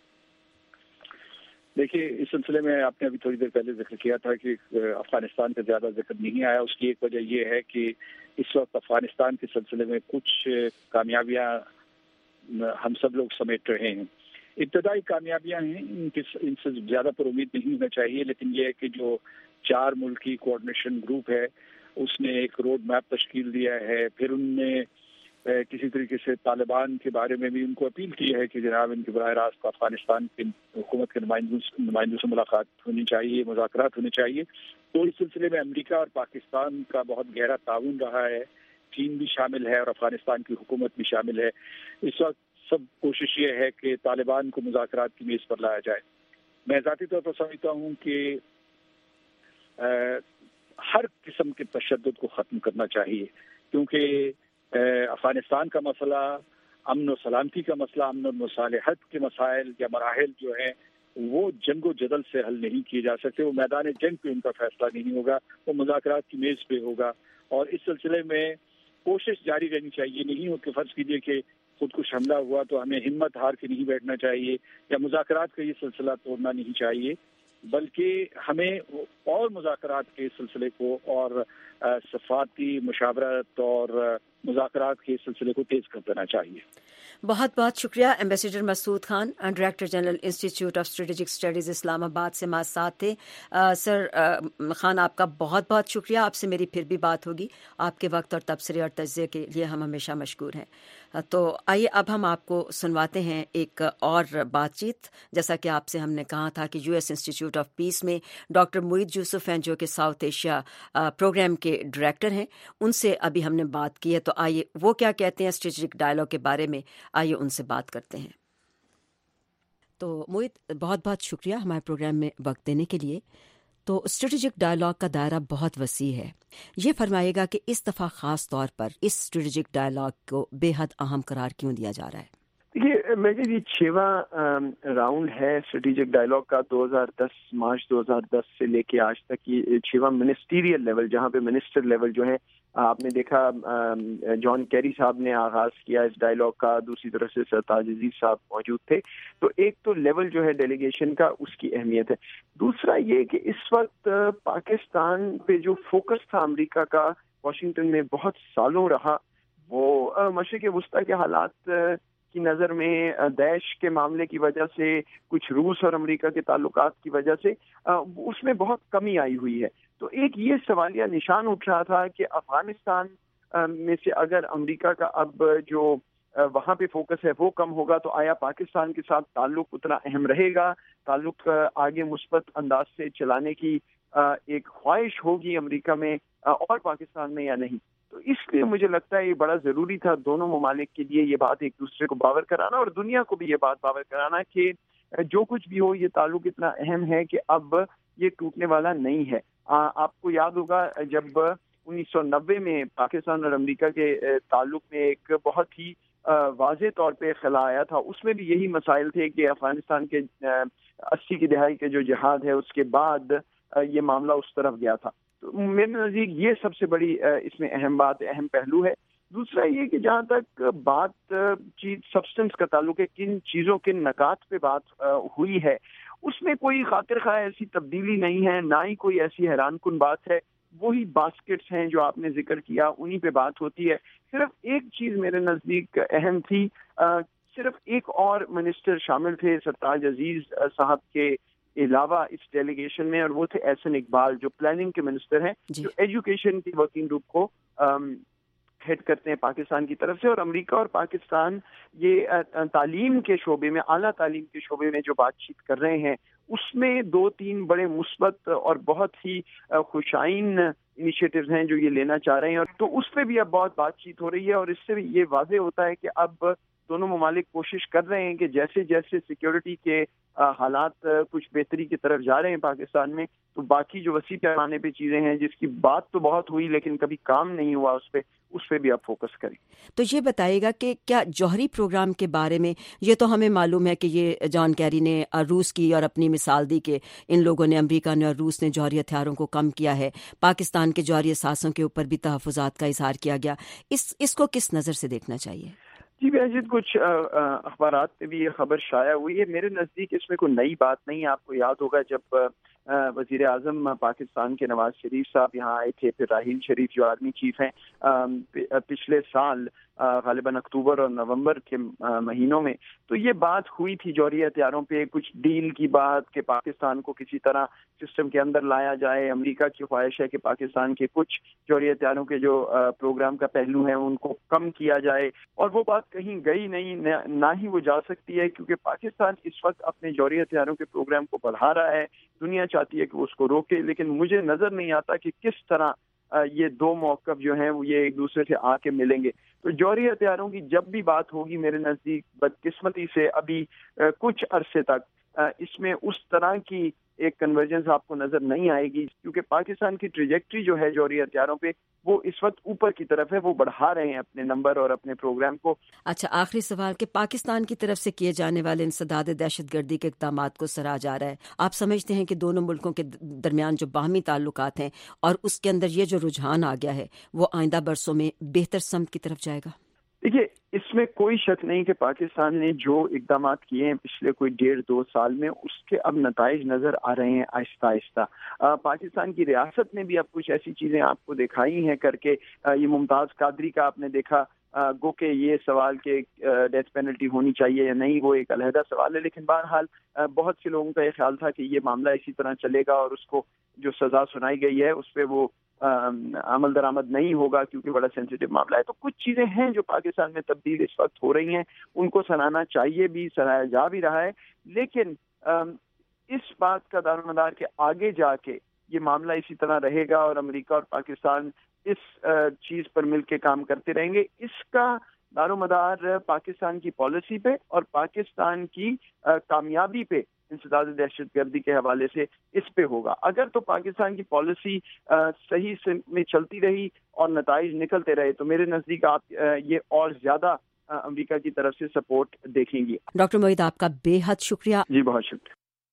دیکھیے، اس سلسلے میں آپ نے ابھی تھوڑی دیر پہلے ذکر کیا تھا کہ افغانستان کا زیادہ ذکر نہیں آیا. اس کی ایک وجہ یہ ہے کہ اس وقت افغانستان کے سلسلے میں کچھ کامیابیاں ہم سب لوگ سمیٹ رہے ہیں. ابتدائی کامیابیاں ہیں، ان سے زیادہ پر امید نہیں ہونا چاہیے، لیکن یہ ہے کہ جو 4 ملکی کوآرڈینیشن گروپ ہے اس نے ایک روڈ میپ تشکیل دیا ہے. پھر ان نے کسی طریقے سے طالبان کے بارے میں بھی ان کو اپیل کی ہے کہ جناب ان کے براہ راست افغانستان کی حکومت کے نمائندوں سے ملاقات ہونی چاہیے، مذاکرات ہونے چاہیے. تو اس سلسلے میں امریکہ اور پاکستان کا بہت گہرا تعاون رہا ہے، چین بھی شامل ہے اور افغانستان کی حکومت بھی شامل ہے. اس وقت سب کوشش یہ ہے کہ طالبان کو مذاکرات کی میز پر لایا جائے. میں ذاتی طور پر سمجھتا ہوں کہ ہر قسم کے تشدد کو ختم کرنا چاہیے، کیونکہ افغانستان کا مسئلہ، امن و سلامتی کا مسئلہ، امن و مصالحت کے مسائل یا مراحل جو ہیں وہ جنگ و جدل سے حل نہیں کیے جا سکتے. وہ میدان جنگ پہ ان کا فیصلہ نہیں ہوگا، وہ مذاکرات کی میز پہ ہوگا. اور اس سلسلے میں کوشش جاری رہنی چاہیے. نہیں ہو کہ فرض کیجیے کہ خودکش حملہ ہوا تو ہمیں ہمت ہار کے نہیں بیٹھنا چاہیے یا مذاکرات کا یہ سلسلہ توڑنا نہیں چاہیے، بلکہ ہمیں اور مذاکرات کے سلسلے کو اور صفاتی مشاورت اور مذاکرات کے سلسلے کو تیز کر دینا چاہیے.
بہت بہت شکریہ ambassador Masood Khan, director general Institute of Strategic Studies Islamabad سے ہمارے ساتھ تھے. سر خان آپ کا بہت بہت شکریہ. آپ سے میری پھر بھی بات ہوگی. آپ کے وقت اور تبصرے اور تجزیے کے لیے ہم ہمیشہ مشکور ہیں. تو آئیے اب ہم آپ کو سنواتے ہیں ایک اور بات چیت. جیسا کہ آپ سے ہم نے کہا تھا کہ US انسٹیٹیوٹ آف پیس میں ڈاکٹر معید یوسف ہیں جو کہ ساؤتھ ایشیا پروگرام کے ڈائریکٹر ہیں. ان سے ابھی ہم نے بات کی ہے، تو آئیے وہ کیا کہتے ہیں اسٹریٹجک ڈائلاگ کے بارے میں، آئیے ان سے بات کرتے ہیں. تو معید بہت بہت شکریہ ہمارے پروگرام میں وقت دینے کے لیے. تو اسٹریٹجک ڈائلاگ کا دائرہ بہت وسیع ہے. یہ فرمائے گا کہ اس دفعہ خاص طور پر اس اسٹریٹجک ڈائلاگ کو بے حد اہم قرار کیوں دیا جا رہا ہے؟
دیکھیے میجر یہ 6واں راؤنڈ ہے اسٹریٹجک ڈائلاگ کا. 2010 مارچ 2010 سے لے کے آج تک یہ 6واں منسٹیریل لیول، جہاں پہ منسٹر لیول جو ہے آپ نے دیکھا جان کیری صاحب نے آغاز کیا اس ڈائلاگ کا، دوسری طرف سے سرتاج عزیز صاحب موجود تھے. تو ایک تو لیول جو ہے ڈیلیگیشن کا اس کی اہمیت ہے. دوسرا یہ کہ اس وقت پاکستان پہ جو فوکس تھا امریکہ کا واشنگٹن میں بہت سالوں رہا، وہ مشرق وسطیٰ کے حالات کی نظر میں داعش کے معاملے کی وجہ سے، کچھ روس اور امریکہ کے تعلقات کی وجہ سے اس میں بہت کمی آئی ہوئی ہے. تو ایک یہ سوالیہ نشان اٹھ رہا تھا کہ افغانستان میں سے اگر امریکہ کا اب جو وہاں پہ فوکس ہے وہ کم ہوگا تو آیا پاکستان کے ساتھ تعلق اتنا اہم رہے گا، تعلق آگے مثبت انداز سے چلانے کی ایک خواہش ہوگی امریکہ میں اور پاکستان میں یا نہیں. تو اس لیے مجھے لگتا ہے یہ بڑا ضروری تھا دونوں ممالک کے لیے یہ بات ایک دوسرے کو باور کرانا اور دنیا کو بھی یہ بات باور کرانا کہ جو کچھ بھی ہو یہ تعلق اتنا اہم ہے کہ اب یہ ٹوٹنے والا نہیں ہے. آپ کو یاد ہوگا جب 1990 میں پاکستان اور امریکہ کے تعلق میں ایک بہت ہی واضح طور پہ خلا آیا تھا، اس میں بھی یہی مسائل تھے کہ افغانستان کے 80 کی دہائی کے جو جہاد ہے اس کے بعد یہ معاملہ اس طرف گیا تھا. تو میرے نزدیک یہ سب سے بڑی اس میں اہم بات، اہم پہلو ہے. دوسرا یہ کہ جہاں تک بات چیز سبسٹنس کا تعلق ہے، کن چیزوں کے نکات پہ بات ہوئی ہے، اس میں کوئی خاطر خواہ ایسی تبدیلی نہیں ہے، نہ ہی کوئی ایسی حیران کن بات ہے. وہی باسکٹس ہیں جو آپ نے ذکر کیا، انہی پہ بات ہوتی ہے. صرف ایک چیز میرے نزدیک اہم تھی، صرف ایک اور منسٹر شامل تھے سرتاج عزیز صاحب کے علاوہ اس ڈیلیگیشن میں، اور وہ تھے احسن اقبال جو پلاننگ کے منسٹر ہیں، جو ایجوکیشن کی ورکنگ گروپ کو ہیڈ کرتے ہیں پاکستان کی طرف سے. اور امریکہ اور پاکستان یہ تعلیم کے شعبے میں، اعلیٰ تعلیم کے شعبے میں جو بات چیت کر رہے ہیں اس میں 2-3 بڑے مثبت اور بہت ہی خوشائن انیشیٹیوز ہیں جو یہ لینا چاہ رہے ہیں. اور تو اس پہ بھی اب بہت بات چیت ہو رہی ہے، اور اس سے بھی یہ واضح ہوتا ہے کہ اب دونوں ممالک کوشش کر رہے ہیں کہ جیسے جیسے سیکیورٹی کے حالات کچھ بہتری کی طرف جا رہے ہیں پاکستان میں، تو باقی جو وسیع پیمانے پہ چیزیں ہیں جس کی بات تو بہت ہوئی لیکن کبھی کام نہیں ہوا اس پہ بھی آپ فوکس کریں.
تو یہ بتائیے گا کہ کیا جوہری پروگرام کے بارے میں، یہ تو ہمیں معلوم ہے کہ یہ جان کیری نے روس کی اور اپنی مثال دی کہ ان لوگوں نے، امریکہ نے اور روس نے جوہری ہتھیاروں کو کم کیا ہے، پاکستان کے جوہری اثاثوں کے اوپر بھی تحفظات کا اظہار کیا گیا. اس کو کس نظر سے دیکھنا چاہیے؟
جی بیاجد، کچھ اخبارات میں بھی یہ خبر شائع ہوئی ہے. میرے نزدیک اس میں کوئی نئی بات نہیں ہے. آپ کو یاد ہوگا جب وزیر اعظم پاکستان کے نواز شریف صاحب یہاں آئے تھے، پھر راحیل شریف جو آرمی چیف ہیں پچھلے سال غالباً اکتوبر اور نومبر کے مہینوں میں. تو یہ بات ہوئی تھی جوہری ہتھیاروں پہ کچھ ڈیل کی بات کہ پاکستان کو کسی طرح سسٹم کے اندر لایا جائے. امریکہ کی خواہش ہے کہ پاکستان کے کچھ جوہری ہتھیاروں کے جو پروگرام کا پہلو ہیں ان کو کم کیا جائے, اور وہ بات کہیں گئی نہیں, نہ ہی وہ جا سکتی ہے, کیونکہ پاکستان اس وقت اپنے جوہری ہتھیاروں کے پروگرام کو بڑھا رہا ہے. دنیا چاہتی ہے کہ اس کو روکے, لیکن مجھے نظر نہیں آتا کہ کس طرح یہ دو موقف جو ہیں وہ یہ ایک دوسرے سے آ کے ملیں گے. تو جوہری ہتھیاروں کی جب بھی بات ہوگی میرے نزدیک بدقسمتی سے ابھی کچھ عرصے تک اس میں اس طرح کی ایک کنورجنس آپ کو نظر نہیں آئے گی, کیونکہ پاکستان کی ٹریجیکٹری جو ہے جوہری ہتھیاروں پہ وہ اس وقت اوپر کی طرف ہے, وہ بڑھا رہے ہیں اپنے نمبر اور اپنے پروگرام کو.
اچھا, آخری سوال کہ پاکستان کی طرف سے کیے جانے والے انسداد دہشت گردی کے اقدامات کو سراہا جا رہا ہے. آپ سمجھتے ہیں کہ دونوں ملکوں کے درمیان جو باہمی تعلقات ہیں اور اس کے اندر یہ جو رجحان آ گیا ہے وہ آئندہ برسوں میں بہتر سمت کی طرف جائے گا؟
دیکھیے, اس میں کوئی شک نہیں کہ پاکستان نے جو اقدامات کیے ہیں پچھلے کوئی 1.5-2 سال میں اس کے اب نتائج نظر آ رہے ہیں آہستہ آہستہ. پاکستان کی ریاست نے بھی اب کچھ ایسی چیزیں آپ کو دکھائی ہیں کر کے. یہ ممتاز قادری کا آپ نے دیکھا, گو کہ یہ سوال کہ ڈیتھ پینلٹی ہونی چاہیے یا نہیں وہ ایک علیحدہ سوال ہے, لیکن بہرحال بہت سے لوگوں کا یہ خیال تھا کہ یہ معاملہ اسی طرح چلے گا اور اس کو جو سزا سنائی گئی ہے اس پہ وہ عمل درآمد نہیں ہوگا کیونکہ بڑا سینسیٹیو معاملہ ہے. تو کچھ چیزیں ہیں جو پاکستان میں تبدیل اس وقت ہو رہی ہیں, ان کو سراہنا چاہیے بھی, سراہا جا بھی رہا ہے, لیکن اس بات کا دار و مدار کہ آگے جا کے یہ معاملہ اسی طرح رہے گا اور امریکہ اور پاکستان اس چیز پر مل کے کام کرتے رہیں گے, اس کا دار و مدار پاکستان کی پالیسی پہ اور پاکستان کی کامیابی پہ انسداد دہشت گردی کے حوالے سے اس پہ ہوگا. اگر تو پاکستان کی پالیسی صحیح سے میں چلتی رہی اور نتائج نکلتے رہے تو میرے نزدیک آپ یہ اور زیادہ امریکہ کی طرف سے سپورٹ دیکھیں گی.
ڈاکٹر موعید, آپ کا بے حد شکریہ.
جی بہت شکریہ.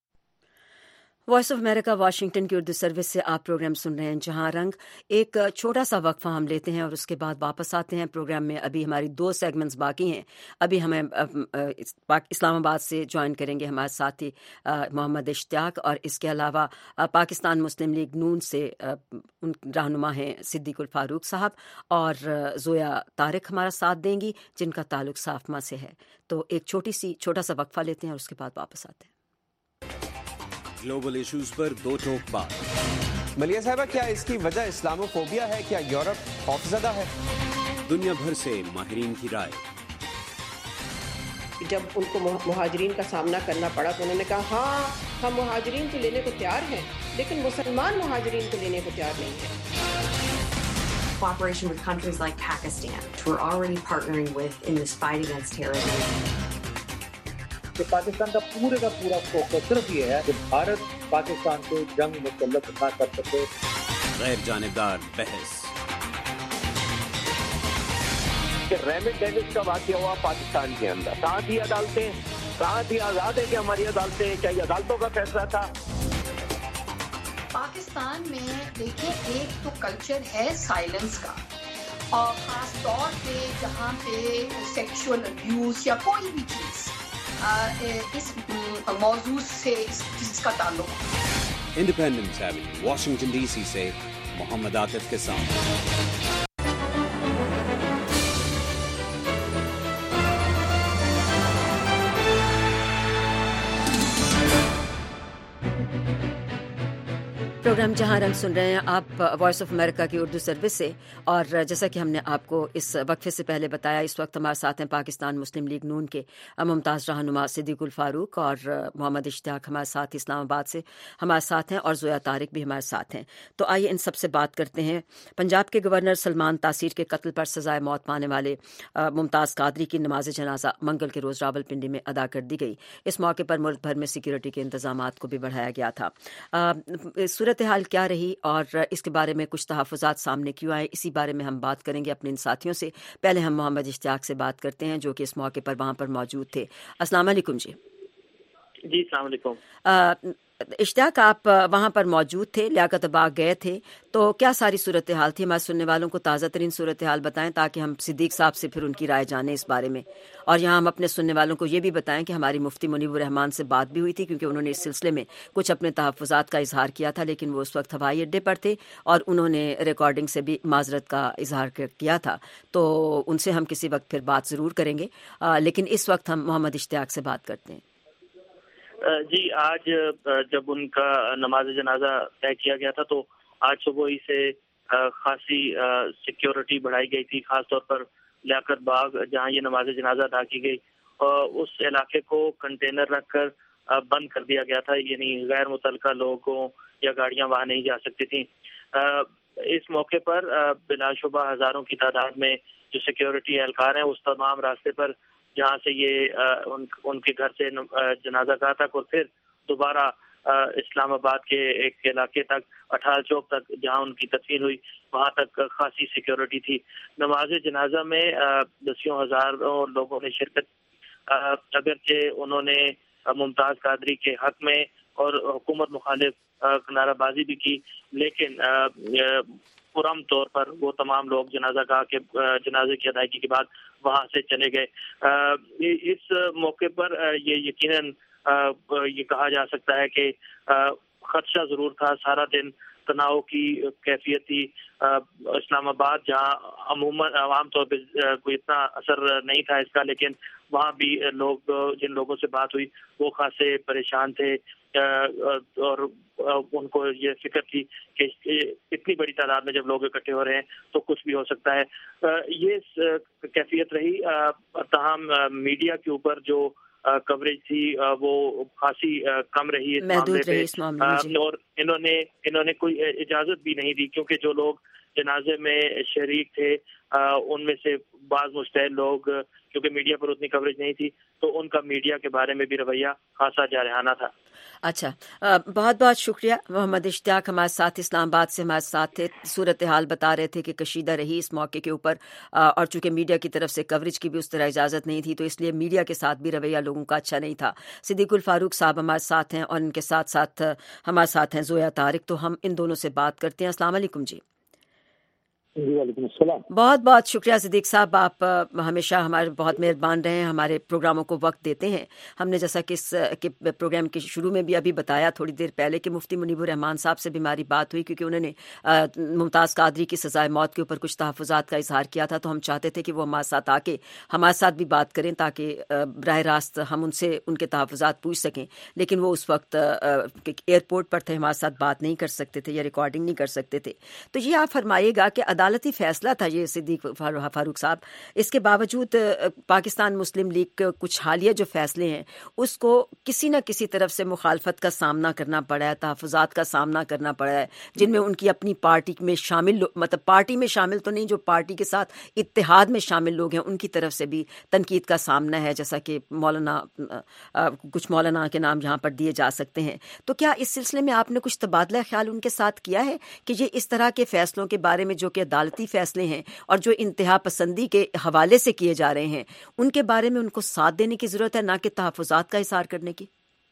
وائس آف امریکہ واشنگٹن کی اردو سروس سے آپ پروگرام سن رہے ہیں جہاں رنگ. ایک چھوٹا سا وقفہ ہم لیتے ہیں اور اس کے بعد واپس آتے ہیں. پروگرام میں ابھی ہماری 2 سیگمنٹس باقی ہیں. ابھی ہمیں اسلام آباد سے جوائن کریں گے ہمارے ساتھی محمد اشتیاق, اور اس کے علاوہ پاکستان مسلم لیگ نون سے ان رہنما ہیں صدیق الفاروق صاحب, اور زویا طارق ہمارا ساتھ دیں گی جن کا تعلق صافمہ سے ہے. تو ایک چھوٹا سا وقفہ لیتے ہیں اور اس کے بعد واپس آتے ہیں.
گلوبل ایشوز پر 2 ٹوک بات.
ملیہ صاحبہ, کیا اس کی وجہ اسلاموفوبیا ہے؟ کیا یورپ خوفزدہ ہے؟
دنیا بھر سے ماہرین کی رائے.
جب ان کو مہاجرین کا سامنا کرنا پڑا تو انہوں نے کہا ہاں ہم مہاجرین کو لینے کو تیار ہیں, لیکن مسلمان مہاجرین کو لینے کو تیار نہیں ہیں.
Cooperation with countries like Pakistan, which we're already partnering with in this fight against terrorism.
کہ پاکستان کا پورا فوکس صرف یہ ہے کہ بھارت پاکستان کو جنگ مسلط نہ کر سکے.
غیر جانبدار بحث.
کہ ریمنڈ ڈیوس کا واقعہ ہوا پاکستان کے اندر, کہاں تھی عدالتیں, کہاں تھی آزاد ہے کہ ہماری عدالتیں, کیا یہ عدالتوں کا فیصلہ تھا؟
پاکستان میں دیکھیں ایک تو کلچر ہے سائلنس کا, اور خاص طور پہ جہاں پہ سیکشول ابیوز یا کوئی بھی چیز اس موضوع سے اس کا تعلق.
Independence Avenue Washington D C سے محمد عاطف کے ساتھ.
پروگرام جہاں رنگ سن رہے ہیں آپ وائس آف امریکہ کی اردو سروس سے, اور جیسا کہ ہم نے آپ کو اس وقفے سے پہلے بتایا اس وقت ہمارے ساتھ ہیں پاکستان مسلم لیگ نون کے ممتاز رہنما صدیق الفاروق, اور محمد اشتیاق ہمارے ساتھ اسلام آباد سے ہمارے ساتھ ہیں, اور زویا طارق بھی ہمارے ساتھ ہیں. تو آئیے ان سب سے بات کرتے ہیں. پنجاب کے گورنر سلمان تاثیر کے قتل پر سزائے موت پانے والے ممتاز قادری کی نماز جنازہ منگل کے روز راولپنڈی میں ادا کر دی گئی. اس موقع پر ملک بھر میں سیکورٹی کے انتظامات کو بھی بڑھایا گیا تھا. صورتحال کیا رہی اور اس کے بارے میں کچھ تحفظات سامنے کیوں آئے, اسی بارے میں ہم بات کریں گے اپنے ان ساتھیوں سے. پہلے ہم محمد اشتیاق سے بات کرتے ہیں جو کہ اس موقع پر وہاں پر موجود تھے. السلام علیکم. جی
السلام علیکم.
اشتیاق آپ وہاں پر موجود تھے، لیاقت باغ گئے تھے، تو کیا ساری صورتحال تھی؟ ہمارے سننے والوں کو تازہ ترین صورتحال بتائیں تاکہ ہم صدیق صاحب سے پھر ان کی رائے جانیں اس بارے میں، اور یہاں ہم اپنے سننے والوں کو یہ بھی بتائیں کہ ہماری مفتی منیب الرحمان سے بات بھی ہوئی تھی، کیونکہ انہوں نے اس سلسلے میں کچھ اپنے تحفظات کا اظہار کیا تھا، لیکن وہ اس وقت ہوائی اڈے پر تھے اور انہوں نے ریکارڈنگ سے بھی معذرت کا اظہار کیا تھا، تو ان سے ہم کسی وقت پھر بات ضرور کریں گے، لیکن اس وقت ہم محمد اشتیاق سے بات کرتے ہیں۔
جی، آج جب ان کا نماز جنازہ طے کیا گیا تھا تو آج صبح ہی سے خاصی سیکیورٹی بڑھائی گئی تھی، خاص طور پر لیاقت باغ جہاں یہ نماز جنازہ ادا کی گئی، اس علاقے کو کنٹینر رکھ کر بند کر دیا گیا تھا، یعنی غیر متعلقہ لوگوں یا گاڑیاں وہاں نہیں جا سکتی تھیں۔ اس موقع پر بلا شبہ ہزاروں کی تعداد میں جو سیکیورٹی اہلکار ہیں اس تمام راستے پر جہاں سے یہ ان کے گھر سے جنازہ گاہ تک اور پھر دوبارہ اسلام آباد کے ایک علاقے تک، اٹھارہ چوک تک جہاں ان کی تدفین ہوئی، وہاں تک خاصی سیکیورٹی تھی۔ نماز جنازہ میں دسیوں ہزاروں لوگوں نے شرکت، اگرچہ انہوں نے ممتاز قادری کے حق میں اور حکومت مخالف نعرہ بازی بھی کی، لیکن پرام طور پر وہ تمام لوگ جنازہ گاہ کے جنازے کی ادائیگی کے بعد وہاں سے چلے گئے۔ اس موقع پر یہ یقیناً یہ کہا جا سکتا ہے کہ خدشہ ضرور تھا، سارا دن تناؤ کی کیفیت تھی۔ اسلام آباد جہاں عام طور پہ کوئی اتنا اثر نہیں تھا اس کا، لیکن وہاں بھی لوگ، جن لوگوں سے بات ہوئی وہ خاصے پریشان تھے اور ان کو یہ فکر تھی کہ اتنی بڑی تعداد میں جب لوگ اکٹھے ہو رہے ہیں تو کچھ بھی ہو سکتا ہے۔ یہ کیفیت رہی، تاہم میڈیا کے اوپر جو کوریج تھی وہ خاصی کم رہی اس معاملے پہ، اور انہوں نے کوئی اجازت بھی نہیں دی، کیونکہ جو لوگ جنازے میں شریک تھے ان میں سے بعض مستعد لوگ، کیونکہ میڈیا پر اتنی کوریج نہیں تھی تو ان کا میڈیا کے بارے میں بھی رویہ خاصا جارحانہ تھا۔
اچھا، بہت بہت شکریہ محمد اشتیاق، ہمارے ساتھ اسلام آباد سے ہمارے ساتھ تھے، صورتحال بتا رہے تھے کہ کشیدہ رہی اس موقع کے اوپر، اور چونکہ میڈیا کی طرف سے کوریج کی بھی اس طرح اجازت نہیں تھی تو اس لیے میڈیا کے ساتھ بھی رویہ لوگوں کا اچھا نہیں تھا۔ صدیق الفاروق صاحب ہمارے ساتھ ہیں اور ان کے ساتھ ساتھ ہمارے ساتھ ہیں زویا طارق، تو ہم ان دونوں سے بات کرتے ہیں۔ السلام علیکم جی۔
وعلیکم السلام۔
بہت بہت شکریہ صدیق صاحب، آپ ہمیشہ ہمارے بہت مہربان رہے ہیں، ہمارے پروگراموں کو وقت دیتے ہیں۔ ہم نے جیسا کہ پروگرام کے شروع میں بھی ابھی بتایا تھوڑی دیر پہلے کہ مفتی منیب الرحمان صاحب سے بھی ہماری بات ہوئی، کیونکہ انہوں نے ممتاز قادری کی سزائے موت کے اوپر کچھ تحفظات کا اظہار کیا تھا، تو ہم چاہتے تھے کہ وہ ہمارے ساتھ آ کے ہمارے ساتھ بھی بات کریں تاکہ براہ راست ہم ان سے ان کے تحفظات پوچھ سکیں، لیکن وہ اس وقت ایئرپورٹ پر تھے، ہمارے ساتھ بات نہیں کر سکتے تھے یا ریکارڈنگ نہیں کر سکتے تھے۔ تو یہ آپ فرمائیے گا کہ عدالتی فیصلہ تھا یہ صدیق فاروق صاحب، اس کے باوجود پاکستان مسلم لیگ کے کچھ حالیہ جو فیصلے ہیں اس کو کسی نہ کسی طرف سے مخالفت کا سامنا کرنا پڑا ہے، تحفظات کا سامنا کرنا پڑا ہے، جن میں ان کی اپنی پارٹی میں شامل مطلب پارٹی میں شامل تو نہیں، جو پارٹی کے ساتھ اتحاد میں شامل لوگ ہیں ان کی طرف سے بھی تنقید کا سامنا ہے، جیسا کہ کچھ مولانا کے نام یہاں پر دیے جا سکتے ہیں۔ تو کیا اس سلسلے میں آپ نے کچھ تبادلہ خیال ان کے ساتھ کیا ہے کہ یہ اس طرح کے فیصلوں کے بارے میں جو کہ عدالتی فیصلے ہیں اور جو انتہا پسندی کے حوالے سے کیے جا رہے ہیں ان کے بارے میں ان کو ساتھ دینے کی ضرورت ہے، نہ کہ تحفظات کا اظہار کرنے کی؟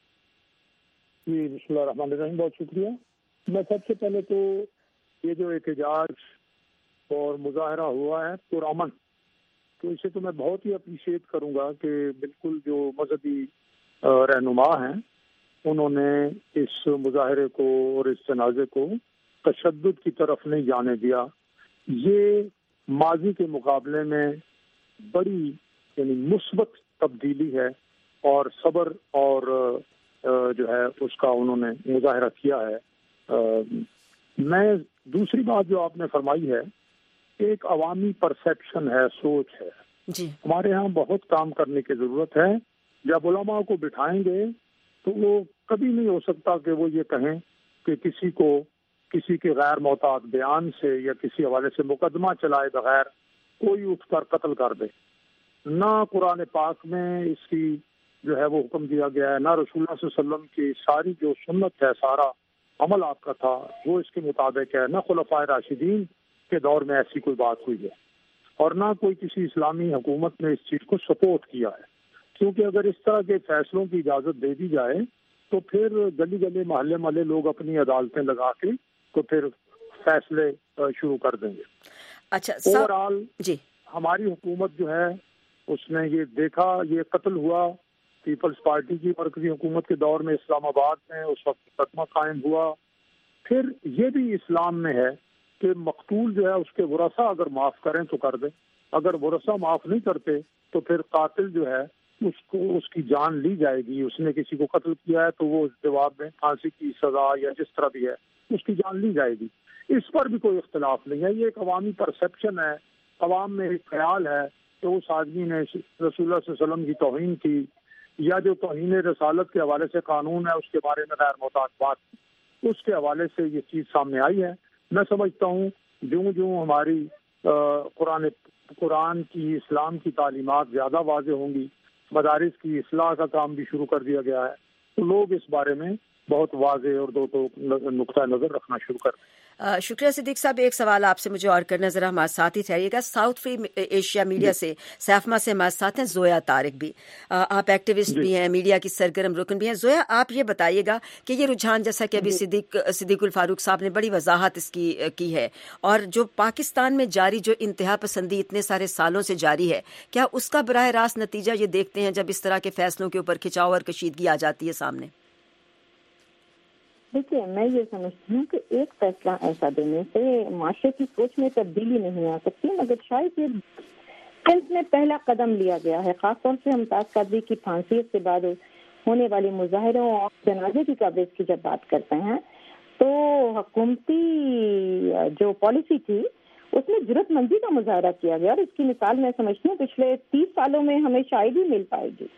جی، بسم اللہ الرحمن الرحیم، بہت شکریہ۔ میں سب سے پہلے تو یہ جو احتجاج اور مظاہرہ ہوا ہے پرامن، تو اسے تو میں بہت ہی اپریشیٹ کروں گا کہ بالکل جو مذہبی رہنما ہیں انہوں نے اس مظاہرے کو اور اس تنازع کو تشدد کی طرف نہیں جانے دیا۔ یہ ماضی کے مقابلے میں بڑی یعنی مثبت تبدیلی ہے، اور صبر اور جو ہے اس کا انہوں نے مظاہرہ کیا ہے۔ میں دوسری بات جو آپ نے فرمائی ہے، ایک عوامی پرسیپشن ہے، سوچ ہے
جی،
ہمارے ہاں بہت کام کرنے کی ضرورت ہے۔ جب علماء کو بٹھائیں گے تو وہ کبھی نہیں ہو سکتا کہ وہ یہ کہیں کہ کسی کے غیر محتاط بیان سے یا کسی حوالے سے مقدمہ چلائے بغیر کوئی اٹھ کر قتل کر دے۔ نہ قرآن پاک میں اس کی جو ہے وہ حکم دیا گیا ہے، نہ رسول اللہ صلی اللہ علیہ وسلم کی ساری جو سنت ہے، سارا عمل آپ کا تھا وہ اس کے مطابق ہے، نہ خلفائے راشدین کے دور میں ایسی کوئی بات ہوئی ہے، اور نہ کوئی کسی اسلامی حکومت نے اس چیز کو سپورٹ کیا ہے۔ کیونکہ اگر اس طرح کے فیصلوں کی اجازت دے دی جائے تو پھر گلی گلی محلے محلے لوگ اپنی عدالتیں لگا کے تو پھر فیصلے شروع کر دیں گے.
اچھا
اوور آل جی ہماری حکومت جو ہے اس نے یہ دیکھا، یہ قتل ہوا پیپلز پارٹی کی مرکزی حکومت کے دور میں اسلام آباد میں، اس وقت مقدمہ قائم ہوا. پھر یہ بھی اسلام میں ہے کہ مقتول جو ہے اس کے ورثاء اگر معاف کریں تو کر دیں، اگر ورثاء معاف نہیں کرتے تو پھر قاتل جو ہے اس کو اس کی جان لی جائے گی. اس نے کسی کو قتل کیا ہے تو وہ اس جواب میں پھانسی کی سزا یا جس طرح بھی ہے اس کی جان لی جائے گی. اس پر بھی کوئی اختلاف نہیں ہے. یہ ایک عوامی پرسپشن ہے، عوام میں ایک خیال ہے کہ اس آدمی نے رسول اللہ صلی اللہ علیہ وسلم کی توہین کی، یا جو توہین رسالت کے حوالے سے قانون ہے اس کے بارے میں غیر محتاط بات، اس کے حوالے سے یہ چیز سامنے آئی ہے. میں سمجھتا ہوں جوں جوں ہماری قرآن کی اسلام کی تعلیمات زیادہ واضح ہوں گی، مدارس کی اصلاح کا کام بھی شروع کر دیا گیا ہے، تو لوگ اس بارے میں بہت واضح اور دو تو نقطہ نظر رکھنا شروع کر دیں.
شکریہ صدیق صاحب. ایک سوال آپ سے مجھے اور کرنا، ذرا ہمارے ساتھ ہی ٹھہریے گا. ساؤتھ فری ایشیا میڈیا سے سیفما سے ہمارے ساتھ ہیں زویا طارق بھی. آپ ایکٹیوسٹ بھی ہیں، میڈیا کی سرگرم رکن بھی ہیں. زویا، آپ یہ بتائیے گا کہ یہ رجحان جیسا کہ ابھی صدیق الفاروق صاحب نے بڑی وضاحت اس کی ہے، اور جو پاکستان میں جاری جو انتہا پسندی اتنے سارے سالوں سے جاری ہے، کیا اس کا براہ راست نتیجہ یہ دیکھتے ہیں جب اس طرح کے فیصلوں کے اوپر کھچاؤ اور کشیدگی آ جاتی ہے سامنے؟
دیکھیے، میں یہ سمجھتی ہوں کہ ایک فیصلہ ایسا دینے سے معاشرے کی سوچ میں تبدیلی نہیں آ سکتی، مگر شاید یہ میں پہلا قدم لیا گیا ہے. خاص طور سے ممتاز قادری کی پھانسی کے بعد ہونے والے مظاہروں اور جنازے کی کوریج کی جب بات کرتے ہیں تو حکومتی جو پالیسی تھی اس میں جرات مندی کا مظاہرہ کیا گیا، اور اس کی مثال میں سمجھتی ہوں پچھلے 30 سالوں میں ہمیں شاید ہی مل پائے گی.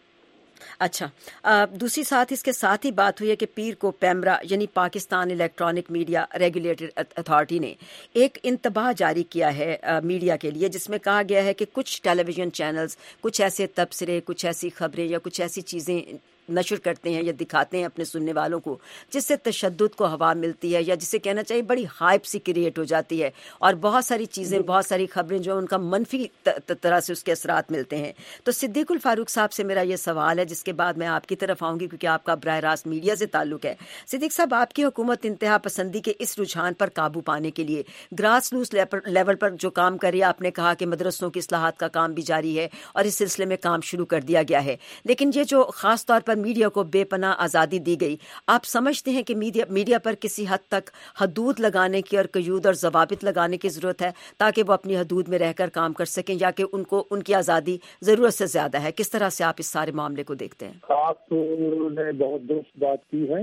اچھا، دوسری ساتھ اس کے ساتھ ہی بات ہوئی ہے کہ پیر کو پیمرا یعنی Pakistan electronic media regulatory authority نے ایک انتباہ جاری کیا ہے میڈیا کے لیے، جس میں کہا گیا ہے کہ کچھ ٹیلی ویژن چینلز کچھ ایسے تبصرے، کچھ ایسی خبریں یا کچھ ایسی چیزیں نشر کرتے ہیں یا دکھاتے ہیں اپنے سننے والوں کو جس سے تشدد کو ہوا ملتی ہے، یا جسے کہنا چاہیے بڑی ہائپ سی کریٹ ہو جاتی ہے، اور بہت ساری چیزیں، بہت ساری خبریں جو ان کا منفی طرح سے اس کے اثرات ملتے ہیں. تو صدیق الفاروق صاحب سے میرا یہ سوال ہے، جس کے بعد میں آپ کی طرف آؤں گی کیونکہ آپ کا براہ راست میڈیا سے تعلق ہے. صدیق صاحب، آپ کی حکومت انتہا پسندی کے اس رجحان پر قابو پانے کے لیے گراس روٹس لیول پر جو کام کر رہی ہے، آپ نے کہا کہ مدرسوں کی اصلاحات کا کام بھی جاری ہے اور اس سلسلے میں کام شروع کر دیا گیا ہے، لیکن یہ جو خاص طور پر میڈیا کو بے پناہ آزادی دی گئی، آپ سمجھتے ہیں کہ میڈیا پر کسی حد تک حدود لگانے کی اور قیود اور ضوابط لگانے کی ضرورت ہے تاکہ وہ اپنی حدود میں رہ کر کام کر سکیں، یا کہ ان کی آزادی ضرورت سے زیادہ ہے؟ کس طرح سے آپ اس سارے معاملے کو دیکھتے ہیں؟
آپ نے بہت درست بات کی ہے.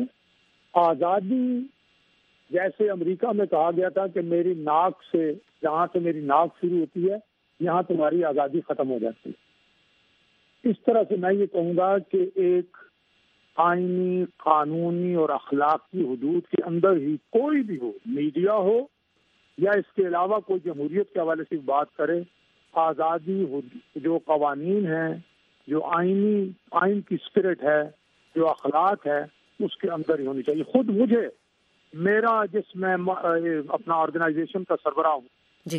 آزادی جیسے امریکہ میں کہا گیا تھا کہ میری ناک سے، جہاں سے میری ناک شروع ہوتی ہے یہاں تمہاری آزادی ختم ہو جاتی ہے، اس طرح سے میں یہ کہوں گا کہ ایک آئینی، قانونی اور اخلاقی حدود کے اندر ہی کوئی بھی ہو، میڈیا ہو یا اس کے علاوہ کوئی جمہوریت کے حوالے سے بات کرے، آزادی جو قوانین ہیں، جو آئین کی اسپرٹ ہے، جو اخلاق ہے، اس کے اندر ہی ہونی چاہیے. خود مجھے میرا جس میں اپنا آرگنائزیشن کا سربراہ ہوں
جی،